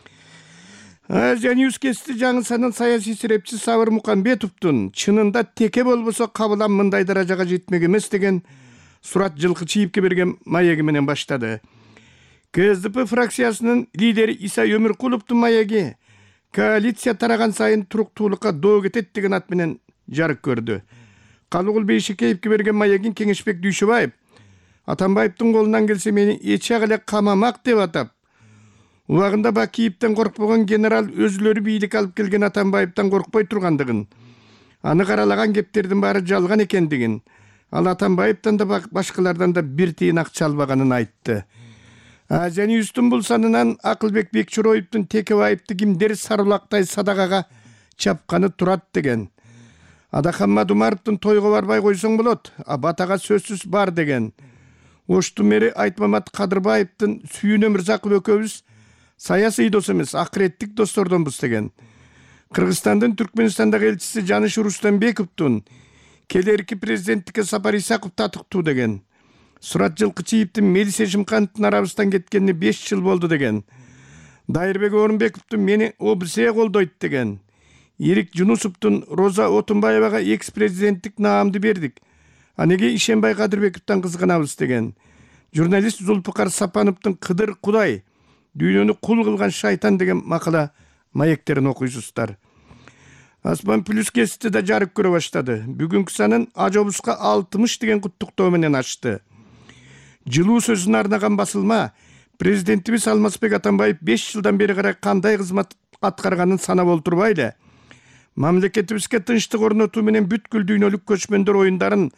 Азия-Ньюс гезити жаңысанын саясий серепчиси Сабыр Мукамбетовдун чынында теке болбосо кабылам мындай даражага жетмек эмес деген Сурат Жылкычиевке берген маеги менен баштады. КСДП фракциясынын лидери Иса Өмүркуловдун маеги коалиция тараган сайын туруктуулукка доо кетет деген ат менен жарык көрдү. Калыгул Бейшикеевке берген маегин Кеңешбек Дүйшөбаев Атамбаевдин колунан келсе мени эчак эле камамак деп атап, убагында Бакиевден коркпогон генерал өзүлөрү бийлик алып келген Атамбаевден коркпой тургандыгын, аны каралаган кептердин баары жалган экендигин, ал Атамбаевден да башкалардан да бир тыйын акча албаганын айтты. Азия-Ньюстун бул санынан Акылбек Бекчуроевдун Текебаевди кимдер сарулактай садагага чапканы турат деген. Адахан Мадумаровдун тойго барбай койсоң болот, а батага сөзсүз бар деген. Оштун мэри Айтмамат Кадырбаевдин Сүйүнө Мырзаков экөөбүз саясий дос эмес, акыреттик достордонбуз деген. Кыргызстандын Түркмөнстандагы элчиси Жаныш Рустамбековдун келерки президенттикке Сапар Исаков татыктуу деген. Сурат Жылкычиевдин Мелис Эшимкановдун арабыздан кеткенине 5 жыл болду деген. Дайырбек Орунбековдун мени ОБС колдойт деген. Эрик Жунусовдун Роза Отунбаевага экс-президенттик наамды бердик. А неге Ишенбай Кадырбековдон кызганабыз деген. Журналист Зулпукар Сапановдун Кыдыр Кудай дүйнөнү кул кылган шайтан деген макала маектерин окуйсуздар. Асман Плюс гезити да жарык көрө баштады. Бүгүнкү санын Ажобуска 60 деген куттуктоо менен ачты. Жылуу сөзүн арнаган басылма президентибиз Алмазбек Атамбаев 5 жылдан бери карай кандай кызмат аткарганын санап олтурбай мамлекетибизге тынчтык орнотуу менен бүткүл дүйнөлүк көчмөндөр оюндарын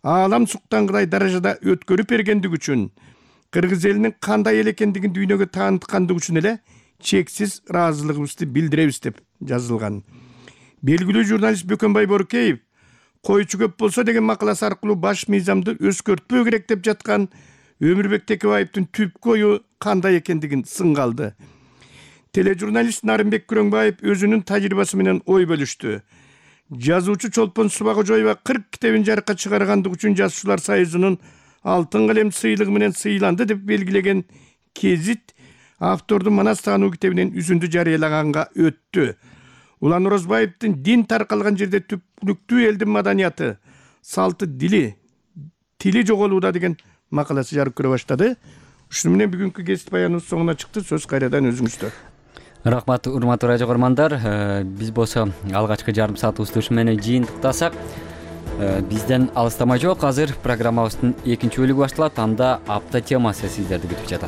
аалам суктангыдай даражада өткөрүп бергендиги үчүн кыргыз элинин кандай эл экендигин дүйнөгө тааныткандыгы үчүн эле чексиз ыраазылыгыбызды билдиребиз деп жазылган. Белгилүү журналист Бөкөнбай Боркеев койчу көп болсо деген макаласы аркылуу баш мыйзамды өзгөртпөө керек деп жаткан Өмүрбек Текебаевдин түпкү ою кандай экендигин сынга алды. Тележурналист Нарымбек Күрөңбаев өзүнүн тажрыйбасы менен ой бөлүштү. Жазуучу Чолпон Субагожоева 40 китебин жарыкка чыгаргандыгы үчүн Жазуучулар союзунун алтын калем сыйлыгы менен сыйланды деп белгилеген Кезит автордун Манас таануу китебинен үзүндү жарыялаганга өттү. Улан Орозбаевдин дин таркалган жерде түпкүлүктүү элдин маданияты, салты, тили жоголууда деген макаласы жарык көрө баштады. Ушуну менен бүгүнкү кесип баяныбыз соңуна чыкты. Сөз кайрадан өзүңүздө. Рахмат, урматтуу радио көрмандар. Биз болсо алгачкы жарым саатыбызды ушу менен жыйынтыктасак, бизден алыстамай жок. Азыр программабыздын экинчи бөлүгү башталат. Анда апта темасы сиздерди күтүп жатат.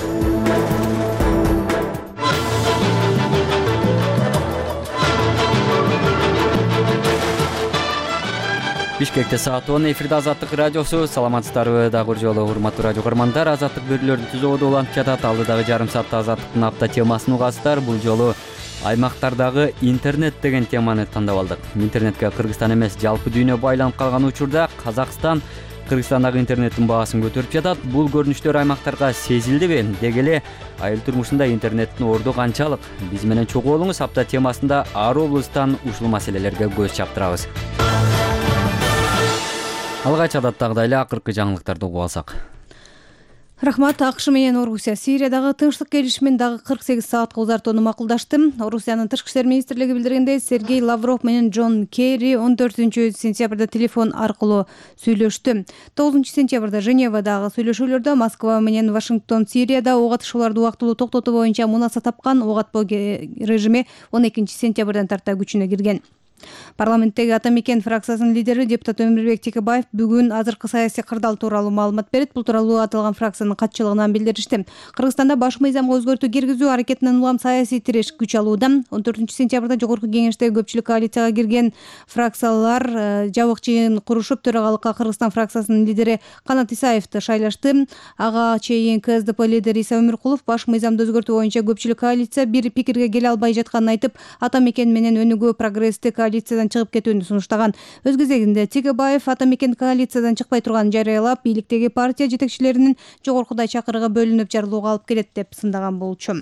Бишкекте саат 10 эфирде Азаттык радиосу. Саламатсыздарбы дагы бир жолу урматтуу радио көрмандар. Азаттык берүүлөрдүн түзүүгү уланып жатат. Алдыдагы жарым саатта Азаттыктын апта темасын угасыздар. Бул жолу аймактардагы интернет деген теманы тандап алдык. Интернетке Кыргызстан эмес, жалпы дүйнө байланып калган учурда Казакстан Кыргызстандагы интернеттин баасын көтөрүп жатат. Бул көрүнүштөр аймактарга сезилдиби? Деги эле айыл турмушунда интернеттин орду канчалык? Биз менен чогуу болуңуз. Апта темасында ар облустан ушул маселелерге көз чаптырабыз. Алгач адаттагыдай эле акыркы жаңылыктарды угуп алсак. Рахмат. АКШ менен Орусия Сириядагы тынчтык келишимин дагы 48 саатка узартууну макулдашты. Орусиянын тышкы иштер министрлиги билдиргендей, Сергей Лавров менен Джон Керри 14-сентябрда телефон аркылуу сүйлөштү. 9-сентябрда Женевадагы сүйлөшүүлөрдө Москва менен Вашингтон Сирияда ок атышууларды убактылуу токтотуу боюнча мунаса тапкан. Ок атпоо режими 12-сентябрдан тарта күчүнө кирген. Парламенттеги Ата Мекен фракциясынын лидери депутат Өмүрбек Текебаев бүгүн азыркы саясий кырдаал тууралуу маалымат берет. Бул тууралуу аталган фракциянын катчылыгынан билдиришти. Кыргызстанда баш мыйзамга өзгөртүү киргизүү аракетинен улам саясий тиреш күч алууда. 14-сентябрда жогорку кеңештеги көпчүлүк коалицияга кирген фракциялар жабык жыйын курушуп, төрагалыкка Кыргызстан фракциясынын лидери Канат Исаевди шайлашты. Ага чейин КСДП лидери Иса Өмүркулов баш мыйзамды өзгөртүү боюнча көпчүлүк коалиция бир пикирге келе албай жатканын айтып, Ата Мекен менен өнүгүү прогрессти коалициядан чыгып кетүүнү сунуштаган. Өз кезегинде Текебаев Ата Мекен коалициядан чыкпай турганын жарыялап, бийликтеги партия жетекчилеринин жогоркудай чакырыгы бөлүнүп жарылууга алып келет деп сындаган болчу.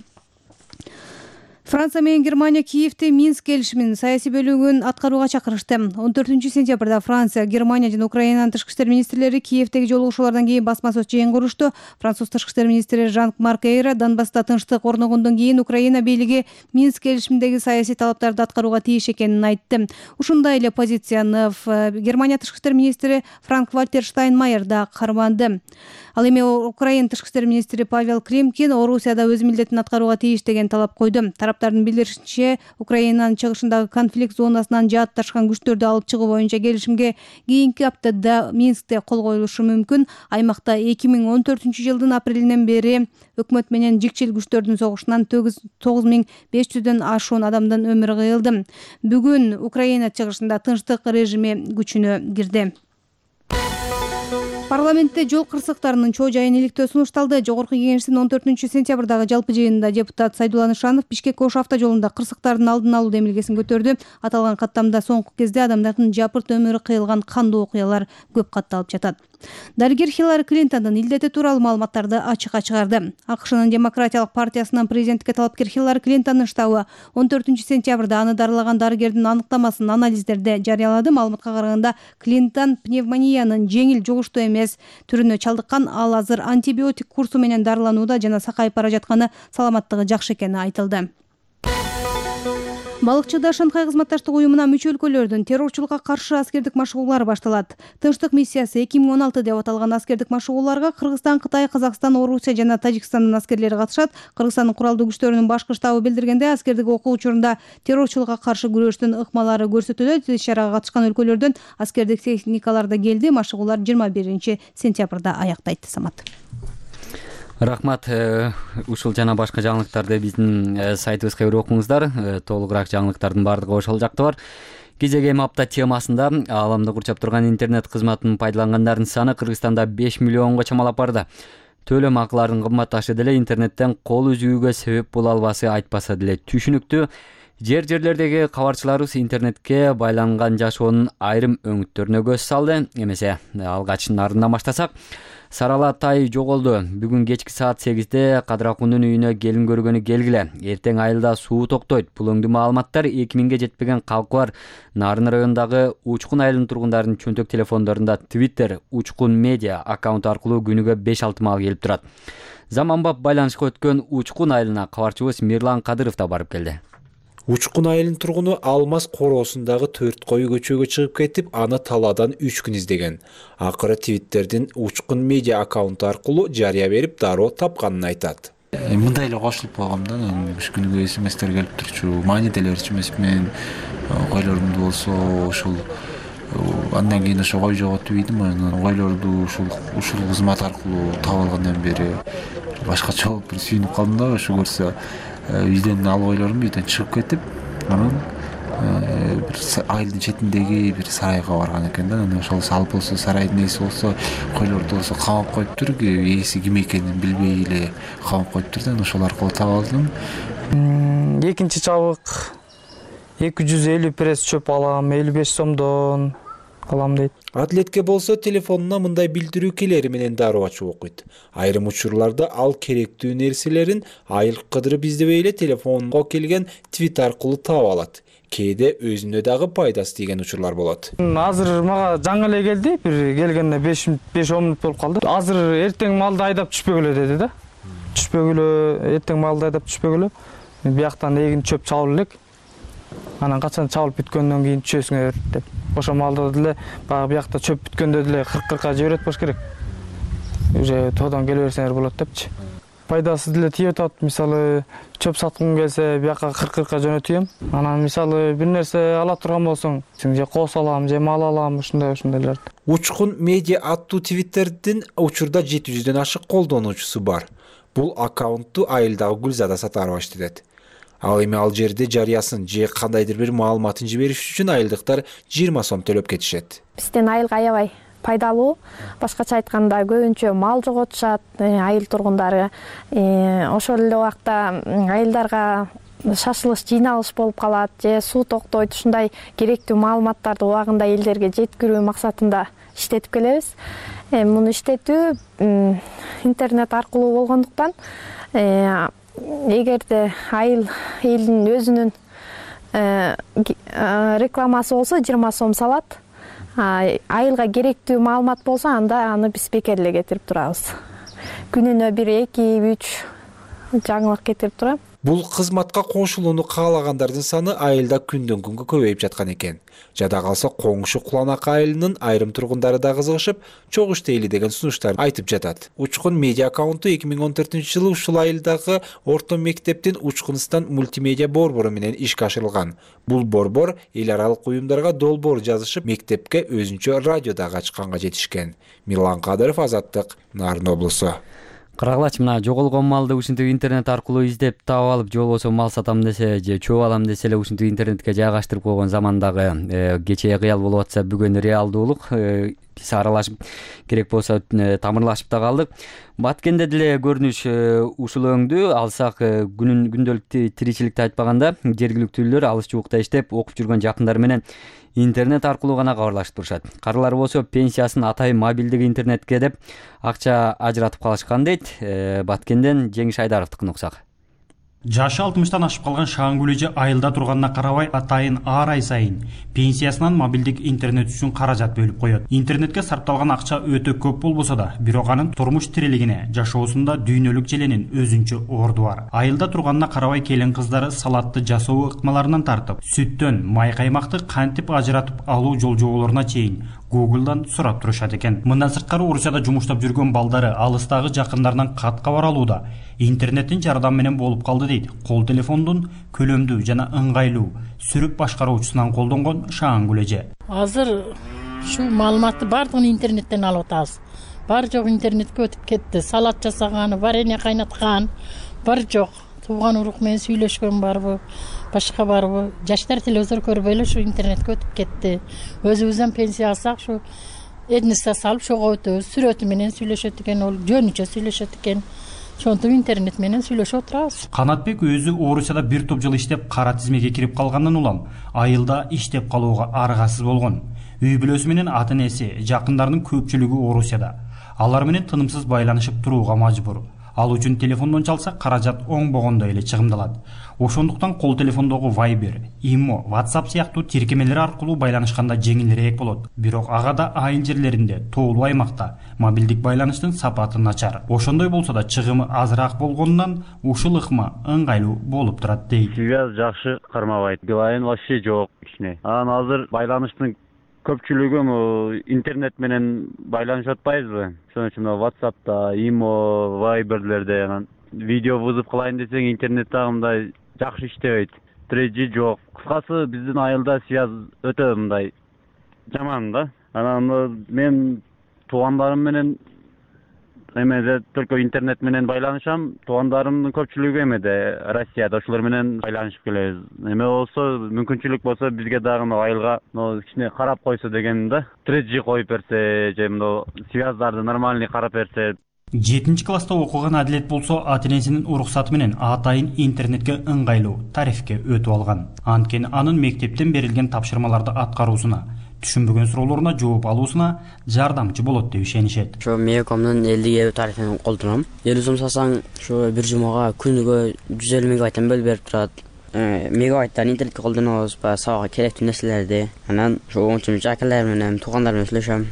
Франция менен Германия Киевде Минск келишиминин саясий бөлүгүн аткарууга чакырышты. 14-сентябрда Франция, Германия жана Украинанын тышкы иштер министрлери Киевдеги жолугушуулардан кийин басма сөз жыйын курушту. Француз тышкы иштер министри Жан-Марк Эйра Донбасста тынчтык орногондон кийин Украина бийлиги Минск келишиминдеги саясий талаптарды аткарууга тийиш экенин айтты. Ушундай эле позицияны Германия тышкы иштер министри Франк-Вальтер Штайнмайер да карманды. Ал эми Украина тышкы иштер министри Павел Климкин Орусияда өз милдетин аткарууга тийиш деген талап койду. Тараптардын билдиришинче, Украинанын чыгышындагы конфликт зонасынан жаатташкан күчтөрдү алып чыгуу боюнча келишимге кийинки аптада Минскте кол коюлушу мүмкүн. Аймакта 2014-жылдын апрелинен бери өкмөт менен жикчил күчтөрдүн согушунан 9500дөн ашуун адамдын өмүрү кыйылды. Бүгүн Украина чыгышында тынчтык режими күчүнө кирди. Парламентте жол кырсыктарынын чоо жайын иликтөө сунушталды. Жогорку кеңештин 14-сентябрдагы жалпы жыйынында депутат Сайдулла Нышанов Бишкек-Ош автожолунда кырсыктардын алдын алуу демилгесин көтөрдү. Аталган каттамда соңку кезде адамдардын жапырт өмүрү кыйылган кандуу окуялар көп катталып жатат. Дарыгер Хиллари Клинтондун илдети тууралуу маалыматтарды ачыкка чыгарды. АКШнын Демократиялык партиясынан президенттикке талапкер Хиллари Клинтондун штабы 14-сентябрда аны дарылаган дарыгердин аныктамасын анализдерде жарыялады. Маалыматка караганда Клинтон пневмониянын жеңил жугуштуу эмес түрүнө чалдыккан, ал азыр антибиотик курсу менен дарыланууда жана сакайып бара жатканы, саламаттыгы жакшы экени айтылды. Балыкчыда Шанхай кызматташтык уюмуна мүчө өлкөлөрдүн террорчулукка каршы аскердик машыгуулары башталат. Тынчтык миссиясы 2016 деп аталган аскердик машыгууларга Кыргызстан, Кытай, Казакстан, Орусия жана Тажикстандын аскерлери катышат. Кыргызстандын куралдуу күчтөрүнүн башкы штабы билдиргенде, аскердик окуу учурунда террорчулукка каршы күрөштүн ыкмалары көрсөтүлөт. Иш-чарага катышкан өлкөлөрдөн аскердик техникалар да келди. Машыгуулар 21-сентябрда аяктайт. Самат. Рахмат. Ушул жана башка жаңылыктарды биздин сайтыбызга кирип окуңуздар. Толугураак жаңылыктардын баардыгы ошол жакта бар. Кезегем апта темасында ааламды курчап турган интернет кызматын пайдалангандардын саны Кыргызстанда 5 миллионго чамалап барды. Төлөм акыларынын кымбатташы деле интернеттен кол үзүүгө себеп боло албасы айтпаса деле түшүнүктүү. Жерлердеги кабарчыларыбыз интернетке байланган жашоонун айрым өңүттөрүнө көз салды. Эмесе алгач нарындан баштасак, Сарала Тай жоголду. Бүгүн кечки саат 8-де Кадыракундун үйүнө келин көргөнү келгиле. Эртең айылда суу токтойт. Бул өңдүү маалыматтар 2000ге жетпеген калкы бар Нарын районундагы Учкун айылынын тургундарынын чөнтөк телефондорунда Twitter, Учкун медиа аккаунт аркылуу күнүгө 5-6 маал келип турат. Заманбап байланышка өткөн Учкун айылына кабарчыбыз Мирлан Кадыров да барып келди. Учкун айылынын тургуну Алмаз короосундагы 4 кою көчөгө чыгып кетип, аны талаадан 3 күн издеген. Акыры Twitter'дин Учкун медиа аккаунту аркылуу жарыя берип, дароо тапканын айтат. Мындай эле кошулуп калгамда, күнүгө смстер келип турчу, мани делерчи эмес мен ойлорумду болсо ушул андан кийин ошо кой жоготуп ийдим, ойлорду ушул кызмат аркылуу таап алгандан бери башкача бир сүйүнүп калдым да, ошо көрсө үйдөн алып ойлорум үйдөн чыгып кетип, анан бир айылдын четиндеги бир сарайга барган экен да. Ошол салып болсо сарайдын ээси болсо, койлорду болсо камап коюптур, ээси ким экенин билбей эле камап коюптур да. Ошол аркылуу таап алдым. Экинчи чабык 250 пресс чөп алам, 55 сомдон алам дейт. Атлетке болсо телефонуна мындай билдирүү келери менен дароо ачып окуйт. Айрым учурларда ал керектүү нерселерин айыл кыдырып издебей эле телефонго келген твит аркылуу таап алат. Кээде өзүнө дагы пайдасы тийген учурлар болот. Азыр мага жаңы эле келди, бир келгенде 5-10 мүнөт болуп калды. Азыр эртең малды айдап түшпөгүлө деди да. Түшпөгүлө, эртең малды айдап түшпөгүлө. Бияктан эгин чөп чабыл элек. Анан качан чабылып бүткөндөн кийин түшөсүңөр деп. Ошо малды деле баягы биякта чөп бүткөндө деле 40-40ка жиберет болуш керек. Уже тоодон келе берсеңер болот депчи. Пайдасы деле тийип атат. Мисалы, чөп саткым келсе, бияка 40-40ка жөнөтөм. Анан мисалы бир нерсе ала турган болсоң, же коос алам, же мал алам, ушундайлар. Учкун медиа аттуу Twitter'дин учурда 700дөн ашык колдонуучусу бар. Бул аккаунтту айылдагы Гүлзада Сатарова иштетет. Ал эми ал жерде жарыясын же кандайдыр бир маалыматын жибериш үчүн айылдыктар 20 сом төлөп кетишет. Бизден айылга аябай пайдалуу. Башкача айтканда көбүнчө мал жоготушат айыл тургундары. Ошол эле убакта айылдарга шашылыш, жыйналыш болуп калат, же суу токтойт, ушундай керектүү маалыматтарды убагында элдерге жеткирүү максатында иштетип келебиз. Муну иштетүү интернет аркылуу болгондуктан эгерде айыл элдин өзүнүн рекламасы болсо 20 сом салат. Айылга керектүү маалымат болсо анда аны биз бекер эле кетирип турабыз. Күнүнө 1-2-3 жаңылык кетирип турам. Бул кызматка кошулууну каалагандардын саны айылда күндөн күнгө көбөйүп жаткан экен. Жада калса Коңшу Куланак айылынын айрым тургундары да кызыгышып, чогуу иштейли деген сунуштарды айтып жатат. Учкун медиа аккаунту 2014-жылы ушул айылдагы орто мектептин Учкунстан мультимедиа борбору менен ишке ашырылган. Бул борбор эл аралык уюмдарга долбоор жазышып, мектепке өзүнчө радио дагы ачканга жетишкен. Мирлан Кадыров, Азаттык, Нарын облусу. Карагылачы, мына жоголгон малды ушинтип интернет аркылуу издеп таап алып, же болбосо мал сатам десе, же чөп алам десе эле ушинтип интернетке жайгаштырып койгон замандагы кечээ кыял болуп атса, бүгүн реалдуулук. Биз аралашып, керек болсо тамырлашып да калдык. Баткенде деле көрүнүш ушул өңдү алсак, күндөлүк тиричиликти айтпаганда жергиликтүүлөр алыс жуукта иштеп, окуп жүргөн жакындары менен интернет аркылуу гана кабарлашып турушат. Карылар болсо пенсиясын атайын мобилдик интернетке деп акча ажыратып калышкан дейт. Баткенден Жеңиш Айдаровдукун уксак. Жашы 60-тан ашып калган Шаангүлөжө айылда турганына карабай атайын ар ай сайын пенсиясынан мобилдик интернет үчүн каражат бөлүп коет. Интернетке сарпталган акча өтө көп болбосо да, бирок анын турмуш тирилигине, жашоосунда дүйнөлүк желенин өзүнчө орду бар. Айылда турганына карабай келин кыздары салатты жасоо ыкмаларынан тартып, сүттөн май каймакты кантип ажыратып алуу жолжоболоруна чейин Google'дан сурап турушат экен. Мындан сырткары Орусияда жумуштап жүргөн балдары алыстагы жакындарынан кат кабар алууда интернеттин жардамы менен болуп калды дейт. Кол телефондун көлөмдүү жана ыңгайлуу сүрүп башкаруучусунан колдонгон Шаангүлөжө. Азыр ушул маалыматты бардыгын интернеттен алып атабыз. Бар жок интернетке өтүп кетти. Салат жасаган, варенье кайнаткан, бар жок. тууган урук менен сүйлөшкөн барбы, башка барбы. Жаштар телевизор көрбөй эле ушу интернетке өтүп кетти. Өзүбүздөн пенсия алсак ушу эднисте салып шого өтөбүз. Сүрөтү менен сүйлөшөт экен, ол жөнүнчө сүйлөшөт экен. Ошентип интернет менен сүйлөшүп отурабыз. Канатбек өзү Орусияда бир топ жыл иштеп, кара тизмеге кирип калгандан улам айылда иштеп калууга аргасыз болгон. Үй бүлөсү менен ата-энеси, жакындарынын көпчүлүгү Орусияда. Алар менен тынымсыз байланышып турууга мажбур. Ал үчүн телефондон чалса каражат оңбогондой эле чыгымдалат. Ошондуктан кол телефондогу Viber, Imo, WhatsApp сыяктуу тиркемелер аркылуу байланышканда жеңилирээк болот. Бирок ага да айыл жерлеринде, тоолуу аймакта мобилдик байланыштын сапаты начар. Ошондой болсо да чыгымы азыраак болгондон ушул ыкма ыңгайлуу болуп турат дейт. Связь жакшы кармабайт. Билайын вообще жок кичине. Анан азыр байланыштын көпчүлүгү интернет менен байланышып атпайбызбы? Ошон үчүн WhatsApp'та, Imo, Viber'лерде анан видео вызов кылайын десең интернетте мындай жакшы иштебейт. 3G жок. Кыскасы биздин айылда связь өтө мындай жаман да. Анан мен туугандарым менен эмеде только интернет менен байланышам. Туугандарымдын көпчүлүгү эмеде Россияда, ошолор менен байланышып келебиз. Эме болсо, мүмкүнчүлүк болсо бизге дагы айылга кичине карап койсо дегеним да. 3G коюп берсе, же мындай связьдарды нормальный карап берсе. 7-класста окуган Адилет болсо ата-энесинин уруксаты менен атайын интернетке ыңгайлуу тарифке өтүп алган. Анткени анын мектептен берилген тапшырмаларды аткаруусуна, түшүнбөгөн суроолоруна жооп алуусуна жардамчы болот деп ишенишет. Ошо Мегакомдун 50 тарифин колдоном. 50 сом салсаң, ошо бир жумага күнүгө 150 мегабайттан бөлүп берип турат. Мегабайттан интернетке колдонобуз, сабакка керектүү нерселерди. Анан ошо оңчум жакелер менен, туугандар менен сүйлөшөм.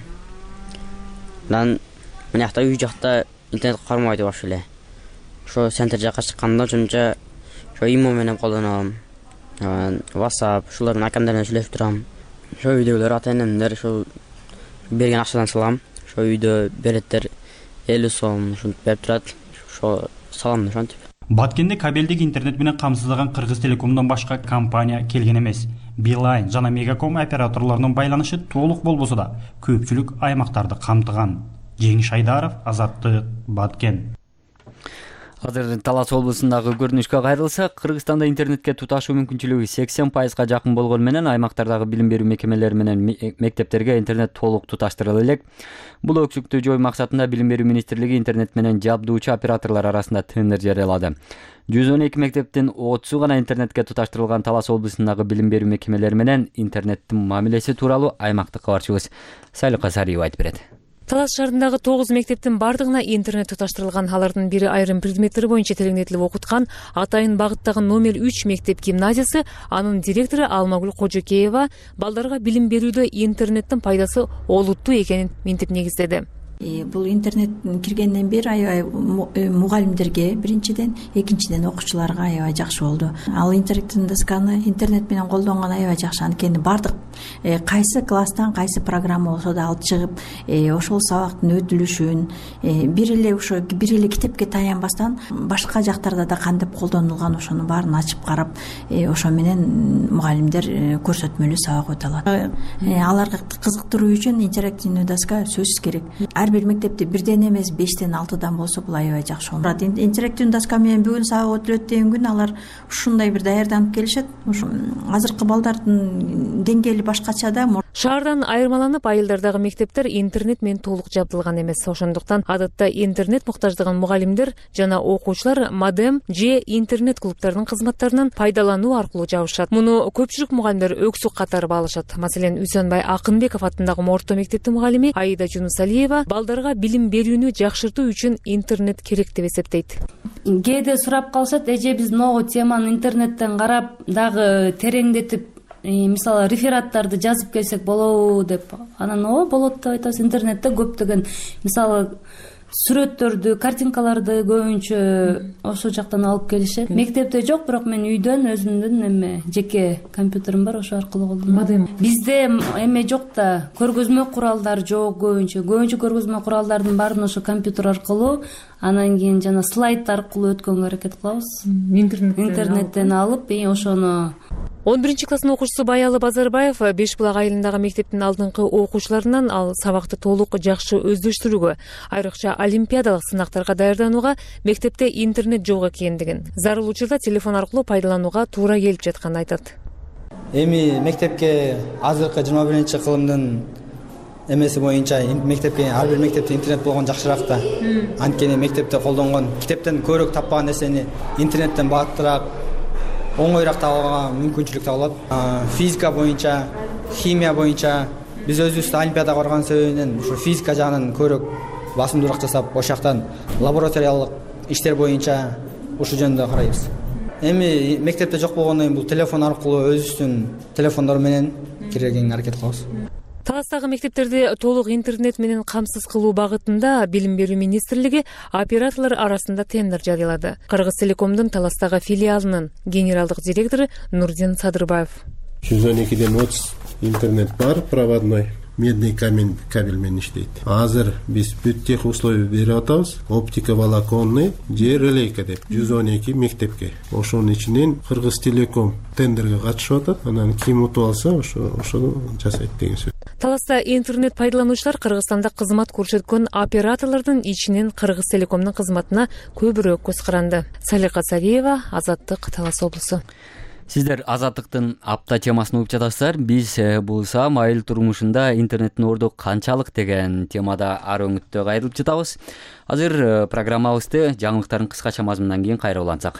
Анан мен жакта үй жакта интернет кармабайт вообще эле. Ошо центр жакка чыкканда ошончо ошо Imo менен колдоном. WhatsApp, ушулар менен акамдар менен сүйлөшүп турам. Ошо үйдөгүлөр ата-энемдер ошо берген акчадан салам. Ошо үйдө береттер 50 сом ушинтип берип турат. Ошо салам ошентип. Баткенде кабелдик интернет менен камсыздаган Кыргыз Телекомдон башка компания келген эмес. Билайн жана Мегаком операторлорунун байланышы толук болбосо да көпчүлүк аймактарды камтыган. Жеңиш Айдаров, Азаттык, Баткен. Азыр Талас облусундагы көрүнүшкө кайрылсак, Кыргызстанда интернетке туташуу мүмкүнчүлүгү 80%га жакын болгону менен аймактардагы билим берүү мекемелери менен мектептерге интернет толук туташтырыла элек. Бул өксүктү жою максатында Билим берүү министрлиги интернет менен жабдуучу операторлор арасында тендер жарыялады. 112 мектептин 30 гана интернетке туташтырылган Талас облусундагы билим берүү мекемелери менен интернеттин мамилеси тууралуу аймактык кабарчыбыз Сайлыкка Сариева айтып берет. Талас шаарындагы 9 мектептин бардыгына интернет туташтырылган. Алардын бири айрым предметтери боюнча тереңдетилип окуткан Атайын багыттагы номер 3 мектеп гимназиясы, анын директору Алмагүл Кожокеева балдарга билим берүүдө интернеттин пайдасы олуттуу экенин минтип негиздеди. Бул интернет киргенден бери аябай мугалимдерге биринчиден, экинчиден окуучуларга аябай жакшы болду. Ал интерактивдүү досканы интернет менен колдонгон аябай жакшы. Анткени бардык кайсы класстан кайсы программа болсо да алып чыгып, ошол сабактын өтүлүшүн бир эле китепке таянбастан башка жактарда да кантип колдонулган ошонун баарын ачып карап, ошо менен мугалимдер көрсөтмөлүү сабак өтө алат. Аларга кызыктыруу үчүн интерактивдүү доска сөзсүз керек. Бир мектепте бирден эмес 5тен 6дан болсо бул аябай жакшы болот. Интерактивдүү доска менен бүгүн сабак өтүлөт деген күн алар ушундай бир даярданып келишет. Ошо азыркы балдардын деңгээли башкача да. Шаардан айырмаланып айылдардагы мектептер интернет менен толук жабдылган эмес. Ошондуктан адатта интернет муктаждыгын мугалимдер жана окуучулар модем же интернет клубтарынын кызматтарынан пайдалануу аркылуу жабышат. Муну көпчүлүк мугалимдер өксүк катары баалашат. Маселен, Үсөнбай Акынбеков атындагы орто мектептин мугалими Аида Жунусалиева балдарга билим берүүнү жакшыртуу үчүн интернет керек деп эсептейт. Кээде сурап калышат, эже биз могу теманы интернеттен карап дагы тереңдетип, мисалы рефераттарды жазып келсек болобу деп. Анан ооба болот деп айтабыз. Интернетте көптөгөн мисалы сүрөттөрдү, картинкаларды көбүнчө ошол жактан алып келишет. Мектепте жок, бирок мен үйдөн өзүмдүн жеке компьютерим бар, ошо аркылуу колдоном. Бизде эме жок да, көргөзмө куралдар жок көбүнчө. Көбүнчө көргөзмө куралдардын баарын ошо компьютер аркылуу, анан кийин жана слайд аркылуу өткөнгө аракет кылабыз. Интернеттен алып, ошону 11 класстын окуучусу Баялы Базарбаев Беш Булак айылындагы мектептин алдыңкы окуучуларынан ал сабакты толук жакшы өздөштүрүүгө, айрыкча олимпиадалык сынактарга даярданууга мектепте интернет жок экендигин, зарыл учурда телефон аркылуу пайдаланууга туура келип жатканын айтат. Эми мектепке азыркы 21-кылымдын эмеси боюнча мектепке ар бир мектепте интернет болгон жакшыраак да. Анткени мектепте колдонгон китептен көбүрөөк таппаган нерсени интернеттен бааттыраак оңойраак табууга мүмкүнчүлүк табылат. Физика боюнча, химия боюнча биз өзүбүз олимпиадага барган себебинен ушу физика жагынан көбүрөөк басымдуураак жасап, ошол жактан лабораториялык иштер боюнча ушу жөнүндө карайбыз. Эми мектепте жок болгондон кийин бул телефон аркылуу өзүбүздүн телефондор менен киргенге аракет кылабыз. Таластагы мектептерди толук интернет менен камсыз кылуу багытында Билим берүү министрлиги операторлор арасында тендер жарыялады. Кыргыз Телекомдун Таластагы филиалынын генералдык директору Нурдин Садырбаев. 112ден 30 интернет бар, проводной. Медный камень кабель менен иштейт. Азыр биз бүт тех условия берип атабыз. Оптика волоконный же релейка деп 112 мектепке. Ошонун ичинен Кыргыз Телеком тендерге катышып атат. Анан ким утуп алса, ошону жасайт деген сөз. Таласта интернет пайдалануучулар Кыргызстанда кызмат көрсөткөн операторлордун ичинен Кыргыз Телекомдун кызматына көбүрөөк көз каранды. Салика Цариева, Азаттык, Талас облусу. Сиздер Азаттыктын апта темасын угуп жатасыздар. Биз булса айыл турмушунда интернеттин орду канчалык деген темада ар өңүттө кайрылып жатабыз. Азыр программабызды жаңылыктардын кыскача мазмунунан кийин кайра улантсак.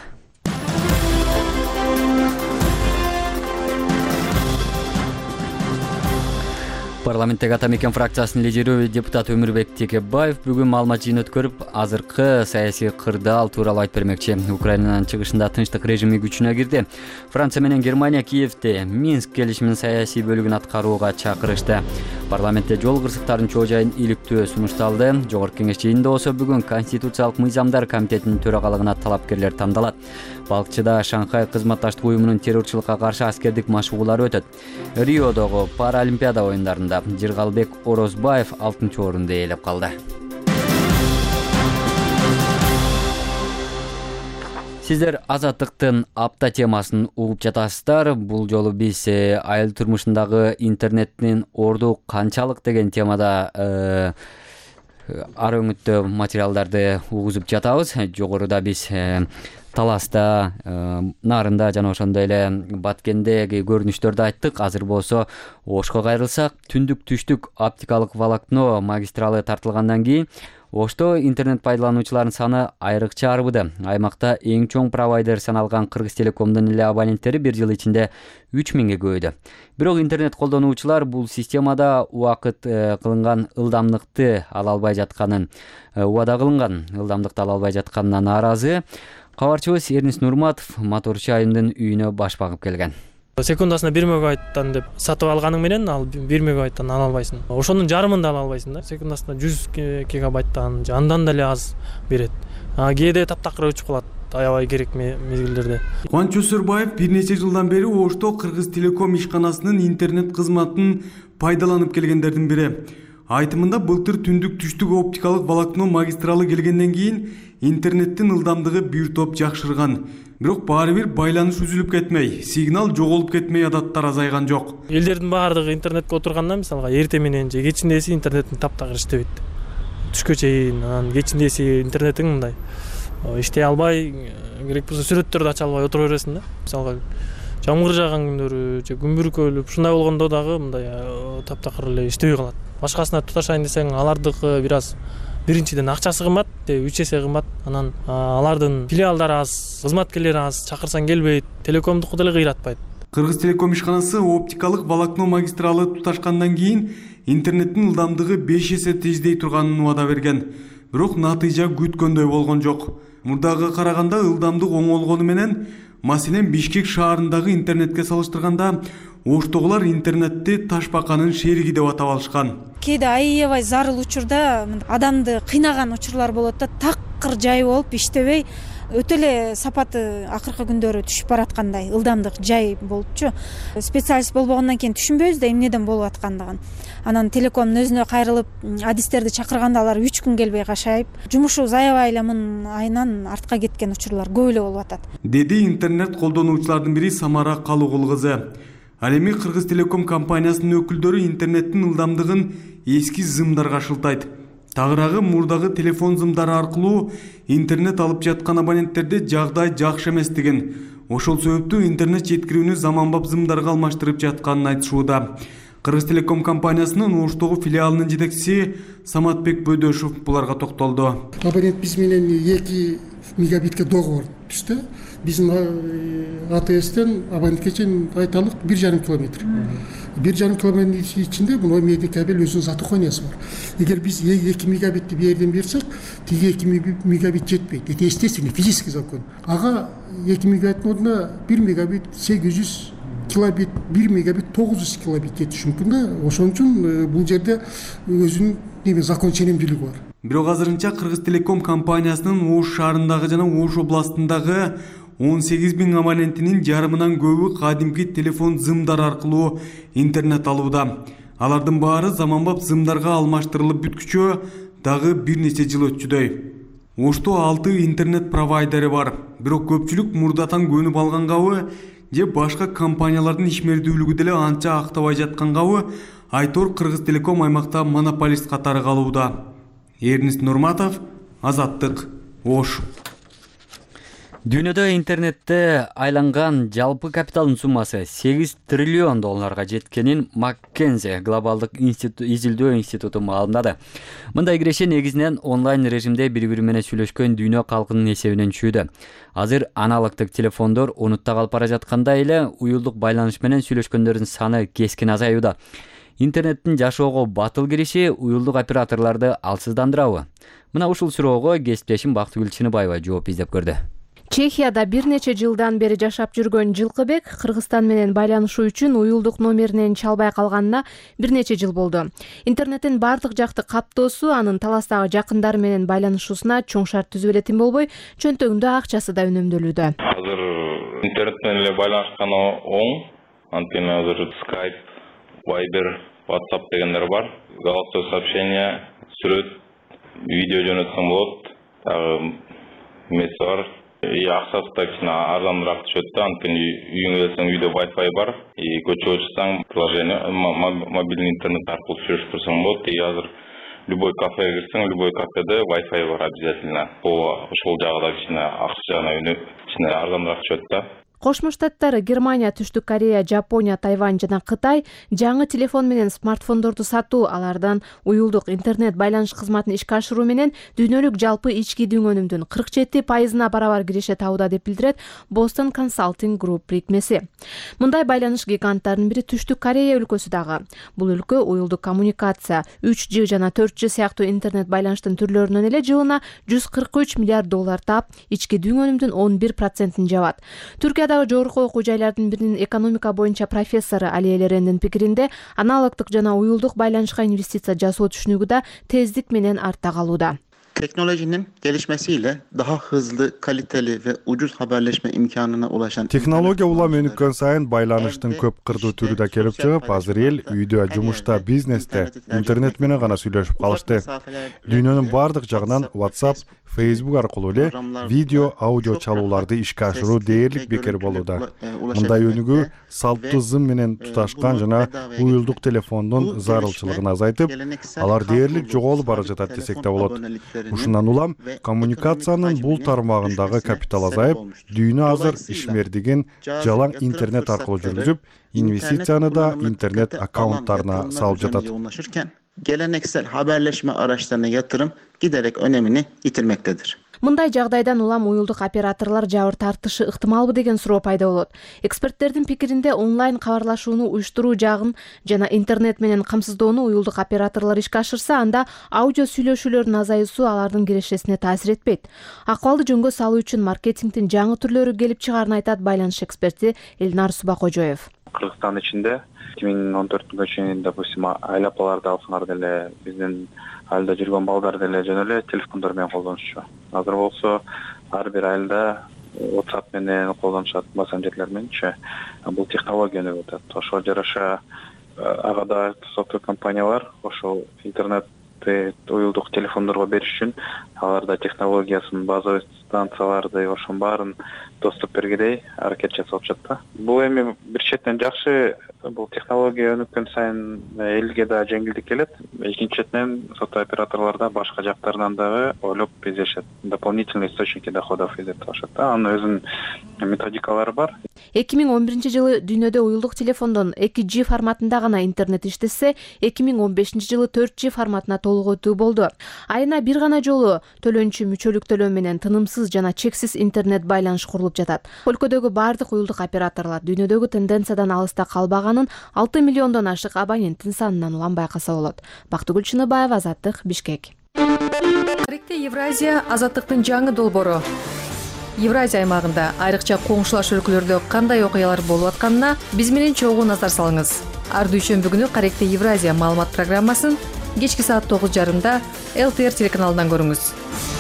Парламенттеги Ата Мекен фракциясынын лидери депутат Өмүрбек Текебаев бүгүн маалымат жыйын өткөрүп, азыркы саясий кырдаал тууралуу айтып бермекчи. Украинанын чыгышында тынчтык режими күчүнө кирди. Франция менен Германия Киевде Минск келишиминин саясий бөлүгүн аткарууга чакырышты. Парламентте жол кырсыктарын чоо жайын иликтөө сунушталды. Жогорку кеңеш жыйынында болсо бүгүн Конституциялык мыйзамдар комитетинин төрагалыгына талапкерлер тандалат. Балкчыда Шанхай кызматташтык уюмунун террорчулукка каршы аскердик машыгуулары өтөт. Риодогу Паралимпиада оюндарында Жыргалбек Орозбаев 6-орунду ээлеп калды. Сиздер Азаттыктын апта темасын угуп жатасыздар. Бул жолу биз айыл турмушундагы интернеттин орду канчалык деген темада ар өңүттө материалдарды угузуп жатабыз. Жогоруда биз Таласта, Нарында жана ошондой эле Баткендеги көрүнүштөрдү айттык. Азыр болсо Ошко кайрылсак, түндүк-түштүк оптикалык волокно магистралы тартылгандан кийин Ошто интернет пайдалануучуларынын саны айрыкча арбыды. Аймакта эң чоң провайдер саналган Кыргыз Телекомдун эле абоненттери бир жыл ичинде 3000ге көбөйдү. Бирок интернет колдонуучулар бул системада убакыт кылынган ылдамдыкты ала албай жатканын, убада кылынган ылдамдыкты ала албай жатканына нааразы. Кабарчыбыз Эрнис Нурматов моторчу айымдын үйүнө баш багып келген. Секундасына 1 мегабайттан деп сатып алганың менен ал 1 мегабайттан ала албайсың. Ошонун жарымын да ала албайсың да. Секундасына 100 гигабайттан андан деле аз берет. Кээде таптакыр өчүп калат. Аябай керек мезгилдерде. Кубанч Өсөрбаев бир нече жылдан бери Ошто Кыргыз Телеком ишканасынын интернет кызматын пайдаланып келгендердин бири. Айтымында былтыр түндүк-түштүк оптикалык волокно магистралы келгенден кийин интернеттин ылдамдыгы бир топ жакшырган. Бирок баары бир байланыш үзүлүп кетмей, сигнал жоголуп кетмей адаттар азайган жок. Элдердин баардыгы интернетке отурганда, мисалга эртең менен же кечиндеси интернеттин таптакыр иштебейт. Түшкө чейин, анан кечиндеси интернетиң мындай иштей албай, керек болсо сүрөттөрдү ача албай отура бересиң да. Мисалга жамгыр жааган күндөрү же күн бүркөлүп, ушундай болгондо дагы мындай таптакыр эле иштебей калат. Башкасына туташайын десең, алардыкы бир аз биринчиден акчасы кымбат, 3 эсе кымбат. Анан алардын филиалдары аз, кызматкерлери аз, чакырсаң келбейт, телекомдуку деле кыйратпайт. Кыргыз Телеком ишканасы оптикалык волокно магистралы туташкандан кийин интернеттин ылдамдыгы 5 эсе тездей турганын убада берген. Бирок натыйжа күткөндөй болгон жок. Мурдага караганда ылдамдык оңолгону менен, маселен Бишкек шаарындагы интернетке салыштырганда Оштогулар интернетти ташбаканын шериги деп атап алышкан. Кээде аябай зарыл учурда адамды кыйнаган учурлар болот да, такыр жай болуп иштебей, өтө эле сапаты акыркы күндөрү түшүп бараткандай, ылдамдык жай болупчу. Специалист болбогондон кийин түшүнбөйбүз да эмнеден болуп аткандыгын. Анан телекомдун өзүнө кайрылып адистерди чакырганда алар 3 күн келбей кашайып, жумушубуз аябай эле мунун айынан артка кеткен учурлар көп эле болуп атат. Деди интернет колдонуучулардын бири Самара Калыгул кызы. Ал эми Кыргыз Телеком компаниясынын өкүлдөрү интернеттин ылдамдыгын эски зымдарга шылтайт. Тагыраагы мурдагы телефон зымдары аркылуу интернет алып жаткан абоненттерде жагдай жакшы эмес деген. Ошол себептүү интернет жеткирүүнү заманбап зымдарга алмаштырып жатканын айтышууда. Кыргыз Телеком компаниясынын Оштогу филиалынын жетекчиси Саматбек Бөдөшов буларга токтолду. Абонент биз менен 2 мегабитке договор түштү. Биздин АТСтен абонентке чейин айталык 1,5 километр. 1,5 километр ичинде бул медиа кабель өзүнүн затуханиясы бар. Эгер биз 2 мегабитти берден берсек, тиги 2 мегабит жетпейт. Это естественный физический закон. Ага 2 мегабиттин ордуна 1 мегабит 800 килобит, 1 мегабит 900 килобит жетиши мүмкүн да. Ошон үчүн бул жерде өзүнүн закон ченемдүүлүгү бар. Бирок азырынча Кыргыз Телеком компаниясынын Ош шаарындагы жана Ош областындагы 18 000 абонентинин жарымынан көбү кадимки телефон зымдары аркылуу интернет алууда. Алардын баары заманбап зымдарга алмаштырылып бүткүчө дагы бир нече жыл өтчүдөй. Ошто 6 интернет провайдери бар. Бирок көпчүлүк мурдатан көнүп алгангабы же башка компаниялардын ишмердүүлүгү деле анча актабай жаткангабы Айтор Кыргыз Телеком аймакта монополист катары калууда. Эрнест Нурматов, Азаттык, Ош. Дүйнөдө интернетте айланган жалпы капиталдын суммасы $8 триллион жеткенин Маккензи глобалдык изилдөө институту маалымдады. Мындай киреши негизинен онлайн режимде бири-бири менен сүйлөшкөн дүйнө калкынын эсебинен түшүүдө. Азыр аналогдук телефондор унутта калып бара жаткандай эле уюлдук байланыш менен сүйлөшкөндөрдүн саны кескин азаюуда. Интернеттин жашоого батыл кириши уюлдук операторлорду алсыздандырабы? Мына ушул суроого кесиптешим Бактыгүл Чыныбаева жооп издеп көрдү. Чехияда бир нече жылдан бери жашап жүргөн Жылкыбек Кыргызстан менен байланышуу үчүн уюлдук номеринен чалбай калганына бир нече жыл болду. Интернеттин бардык жакты каптоосу анын Таластагы жакындары менен байланышуусуна чоң шарт түзүп эле болбой, чөнтөгүндө акчасы да үнөмдөлүүдө. Азыр интернет менен эле байланышкан оң. Анткени азыр Skype, Viber, WhatsApp дегендер бар. Голосовое сообщение, сүрөт, видео жөнөтсөң болот. Эмеси бар. Акчасы да кичине арзаныраак түшөт да, анткени үйүңө келсең үйдө Wi-Fi бар. Көчөгө чыксаң, приложение мобильный интернет аркылуу сүйлөшүп турсаң болот. Азыр любой кафеге кирсең, любой кафеде Wi-Fi бар обязательно. Ошол жагы да кичине акча жагына кичине арзаныраак түшөт да. Кошмо Штаттар, Германия, Түштүк Корея, Жапония, Тайвань жана Кытай жаңы телефон менен смартфондорду сатуу, алардан уюлдук интернет байланыш кызматын ишке ашыруу менен дүйнөлүк жалпы ички дүң өнүмдүн 47%-на барабар киреше табууда деп билдирет Boston Consulting Group бирикмеси. Мындай байланыш гиганттарынын бири Түштүк Корея өлкөсү дагы. Бул өлкө уюлдук коммуникация, 3G жана 4G сыяктуу интернет байланыштын түрлөрүнөн эле жылына $143 миллиард таап, ички дүң өнүмдүн 11%-ин жабат. Түркияда жогорку окуу жайлардын биринин экономика боюнча профессору Али Элерендин пикиринде аналогдук жана уюлдук байланышка инвестиция жасоо түшүнүгү да тездик менен артта калууда. Teknolojinin gelişmesiyle daha hızlı, kaliteli ve ucuz haberleşme imkanına ulaşan Технология улам өнүккөн сайын байланыштын көп кырдуу түрү да келип чыгып, азыр эл үйдө, жумушта, бизнесте интернет менен гана сүйлөшүп калышты. Дүйнөнүн бардык жагынан WhatsApp, Facebook аркылуу эле видео, аудио чалууларды ишке ашыруу дээрлик бекер болууда. Мындай өнүгүү салттуу зым менен туташкан жана уюлдук телефондун зарылчылыгын азайтып, алар дээрлик жоголуп бара жатат десек да болот. Ушундан улам коммуникациянын бул тармагындагы капитал азайып, дүйнө азыр ишмердигин жалаң интернет аркылуу жүргүзүп, инвестицияны да интернет аккаунттарына салып жатат. Geleneksel haberleşme araçlarına yatırım giderek önemini yitirmektedir. Мындай жагдайдан улам уюлдук операторлор жабыр тартышы ыктымалбы деген суроо пайда болот. Эксперттердин пикиринде онлайн кабарлашууну уюштуруу жагын жана интернет менен камсыздоону уюлдук операторлор ишке ашырса, анда аудио сүйлөшүүлөрдүн азаюусу алардын кирешесине таасир этпейт. Акыбалды жөнгө салуу үчүн маркетингдин жаңы түрлөрү келип чыгаарын айтат байланыш эксперти Элнар Субакожоев. Кыргызстан ичинде 2014 чейин, допустим, айлапаларды алсаңар деле, биздин айылда жүргөн балдар деле жөн эле телефондор менен колдонушчу. Азыр болсо ар бир айылда WhatsApp менен колдонушат, мессенджерлер мененчи. Бул технология өнүгүп атат. Ошого жараша ага да софтвер компаниялар ошол интернетти уюлдук телефондорго бериш үчүн аларда технологиясын, базовый станцияларды, ошонун баарын доступ бергедей аракет жасап жатат. Бул эми бир четинен жакшы, бул технология өнүккөн сайын элге да жеңилдик келет. Экинчи четинен сотто операторлар да башка жактарынан дагы ойлоп издешет. Дополнительный источники доходов издеп алышат. Анын өзүнүн методикалары бар. 2011-жылы дүйнөдө уюлдук телефондон 2G форматында гана интернет иштесе, 2015-жылы 4G форматына толук өтүү болду. Айына бир гана жолу төлөнчү мүчөлүк төлөө менен тынымсыз жана чексиз интернет байланыш курулуп жатат. Өлкөдөгү бардык уюлдук операторлор дүйнөдөгү тенденциядан алыста калбаганын 6 миллиондон ашык абоненттин санынан улам байкаса болот. Бактыгүл Чыныбаева, Азаттык, Бишкек. Тарихте Евразия азаттыктын жаңы долбоору. Евразия аймагында айрыкча коңшулаш өлкөлөрдө кандай окуялар болуп атканына биз менен чогуу назар салыңыз. Ар дүйшөмбү күнү Каректе Евразия маалымат программасын кечки саат 9:30 ЛТР телеканалынан көрүңүз.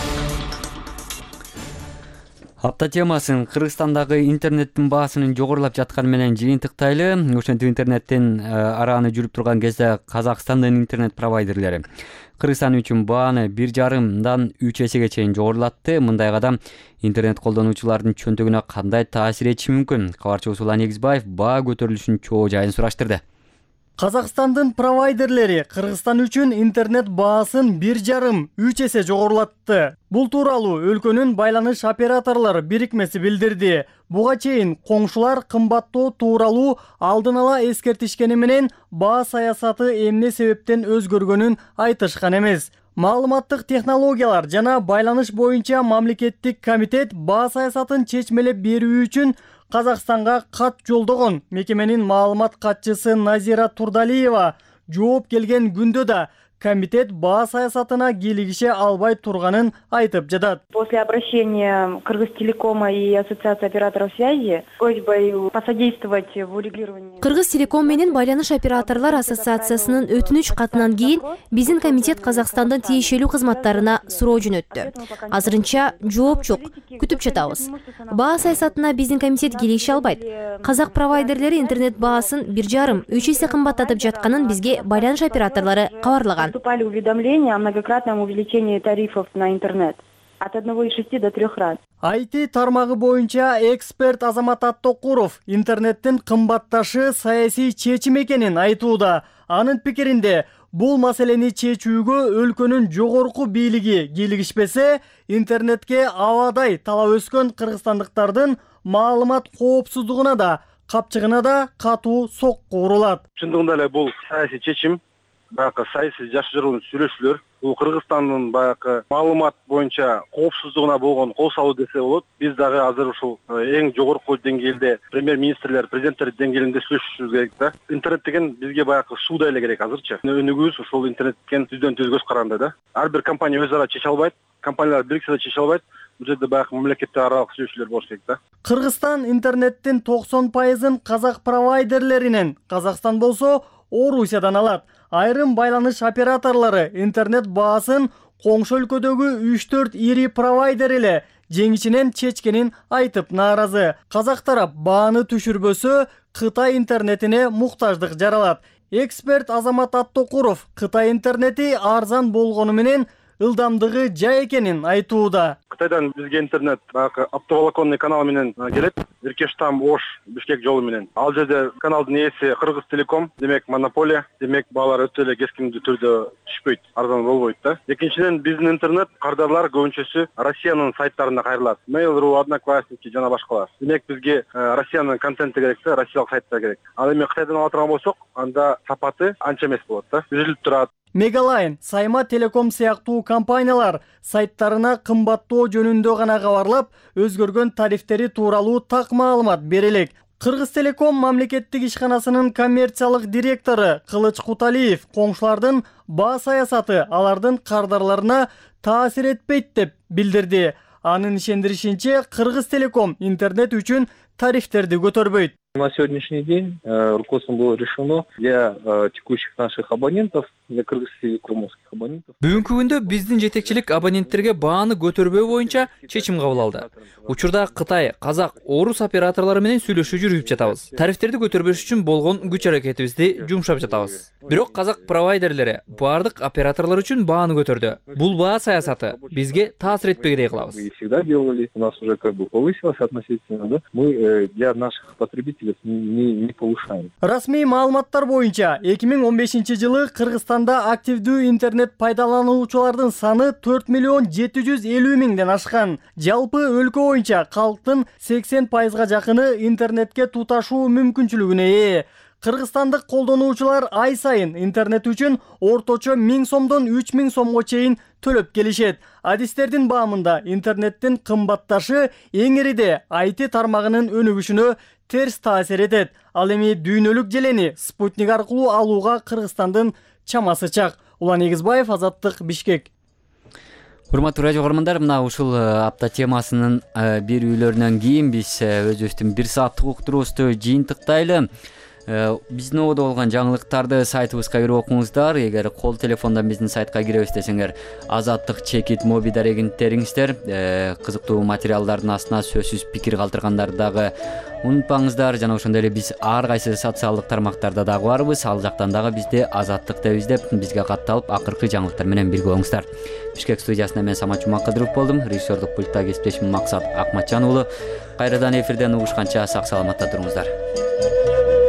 Апта темасын Кыргызстандагы интернеттин баасынын жогорулап жатканы менен жыйынтыктайлы. Ошентип интернеттин арааны жүрүп турган кезде Казакстандын интернет провайдерлери Кыргызстан үчүн бааны 1,5-дан 3 эсеге чейин жогорулатты. Мындай кадам интернет колдонуучулардын чөнтөгүнө кандай таасир этиши мүмкүн? Кабарчыбыз Улан Эгизбаев баа көтөрүлүшүнүн чоо жайын сураштырды. Казакстандын провайдерлери Кыргызстан үчүн интернет баасын 1,5-3 эсе жогорулатты. Бул тууралуу өлкөнүн байланыш операторлор бирикмеси билдирди. Буга чейин коңшулар кымбаттоо тууралуу алдын ала эскертишкени менен баа саясаты эмне себептен өзгөргөнүн айтышкан эмес. Маалыматтык технологиялар жана байланыш боюнча мамлекеттик комитет баа саясатын чечмелеп берүү үчүн Казакстанга кат жолдогон. Мекеменин маалымат катчысы Назира Турдалиева жооп келген күндө да комитет баа саясатына кийлигише албай турганын айтып жатат. После обращения Кыргызтелекома и Ассоциации операторов связи просьбой посодействовать в урегулировании. Кыргызтелеком менен байланыш операторлор ассоциациясынын өтүнүч катынан кийин биздин комитет Казакстандын тиешелүү кызматтарына суроо жөнөттү. Азырынча жооп жок, күтүп жатабыз. Баа саясатына биздин комитет кийлигише албайт. Казак провайдерлери интернет баасын 1,5-3 эсе кымбаттатып жатканын бизге байланыш операторлору кабарлаган. Поступали уведомления о многократном увеличении тарифов на интернет от 1,6 до 3 раз. IT тармагы боюнча эксперт Азамат Аттокуров интернеттин кымбатташы саясий чечим экенин айтууда. Анын пикиринде бул маселени чечүүгө өлкөнүн жогорку бийлиги кийлигишпесе, интернетке абадай талап өскөн кыргызстандыктардын маалымат коопсуздугуна да, капчыгына да катуу сокку урулат. Чындыгында эле бул саясий чечим, баягы саясий жашыруун сүйлөшүүлөр, бул Кыргызстандын баягы маалымат боюнча коопсуздугуна болгон кол салуу десе болот. Биз дагы азыр ушул эң жогорку деңгээлде премьер-министрлер, президенттер деңгээлинде сүйлөшүшүбүз керек да. Интернет деген бизге баягы суудай эле керек азырчы. Өнүгүүбүз ушул интернеттен түздөн-түз көз каранды да. Ар бир компания өз ара чече албайт, компаниялар бириксе да чече албайт. Бул жерде баягы мамлекеттер аралык сүйлөшүүлөр болуш керек да. Кыргызстан интернеттин 90%-ын казак провайдерлеринен, Казакстан болсо Орусиядан алат. Айрым байланыш операторлору интернет баасын коңшу өлкөдөгү 3-4 ири провайдер эле жеңишинен чечкенин айтып нааразы. Казак тарап бааны түшүрбөсө Кытай интернетине муктаждык жаралат. Эксперт Азамат Аттокуров Кытай интернети арзан болгону менен ылдамдыгы жай экенин айтууда. Кытайдан бизге интернет баягы оптоволоконный канал менен келет. Иркештам, Ош, Бишкек жолу менен. Ал жерде каналдын ээси Кыргызтелеком, демек монополия, демек баалар өтө эле кескиндүү түрдө түшпөйт, арзан болбойт да. Экинчиден биздин интернет кардарлар көбүнчөсү Россиянын сайттарына кайрылат. Mail.ru, Одноклассники жана башкалар. Демек бизге Россиянын контенти керек да, россиялык сайттар керек. Ал эми Кытайдан ала турган болсок, анда сапаты анча эмес болот да. Үзүлүп турат. Мегалайн, Сайма Телеком сыяктуу компаниялар сайттарына кымбаттоо жөнүндө гана кабарлап, өзгөргөн тарифтери тууралуу так маалымат берелек. Кыргызтелеком мамлекеттик ишканасынын коммерциялык директору Кылыч Куталиев коңшулардын баа саясаты алардын кардарларына таасир этпейт деп билдирди. Анын ишендиришинче, Кыргызтелеком интернет үчүн тарифтерди көтөрбөйт. На сегодняшний день руководством было решено для текущих наших абонентов, для кыргызстелекомовских абонентов. Бүгүнкү күндө биздин жетекчилик абоненттерге бааны көтөрбөө боюнча чечим кабыл алды. Учурда Кытай, Казак, Орус операторлору менен сүйлөшүү жүргүзүп жатабыз. Тарифтерди көтөрбөш үчүн болгон күч аракетибизди жумшап жатабыз. Бирок Казак провайдерлери бардык операторлор үчүн бааны көтөрдү. Бул баа саясаты бизге таасир этпегидей кылабыз. Мы всегда делали, у нас уже повысилось относительно, да. Мы для наших потребителей не повышаем. Расмий маалыматтар боюнча 2015-жылы Кыргызстанда активдүү интернет пайдалануучулардын саны 4 миллион 750 миңден ашкан. Жалпы өлкө боюнча калктын 80%га жакыны интернетке туташуу мүмкүнчүлүгүнө ээ. Кыргызстандык колдонуучулар ай сайын интернет үчүн орточо 1000 сомдон 3000 сомго чейин төлөп келишет. Адистердин баамында интернеттин кымбатташы эң ириде IT тармагынын өнүгүшүнө терс таасир этет. Ал эми дүйнөлүк желени спутник аркылуу алууга Кыргызстандын чамасы чак. Улан Эгизбаев, Азаттык, Бишкек. Урматтуу радио көрөрмандар, мына ушул апта темасынын берүүлөрүнөн кийин биз өзүбүздүн 1 сааттык уктуруубузду жыйынтыктайлы. Биздин ободо болгон жаңылыктарды сайтыбызга кирип окуңуздар. Эгер кол телефондон биздин сайтка киребиз десеңер, азаттык чекит моби дарегин териңиздер. Кызыктуу материалдардын астына сөзсүз пикир калтыргандарды дагы унутпаңыздар. Жана ошондой эле биз ар кайсы социалдык тармактарда дагы барбыз. Ал жактан дагы бизди азаттык деп издеп, бизге катталып, акыркы жаңылыктар менен бирге болуңуздар. Бишкек студиясында мен Самат Жумакадыров болдум. Режиссердук пультта кесиптешим Максат Акматжан уулу. Кайрадан эфирден угушканча сак саламатта туруңуздар.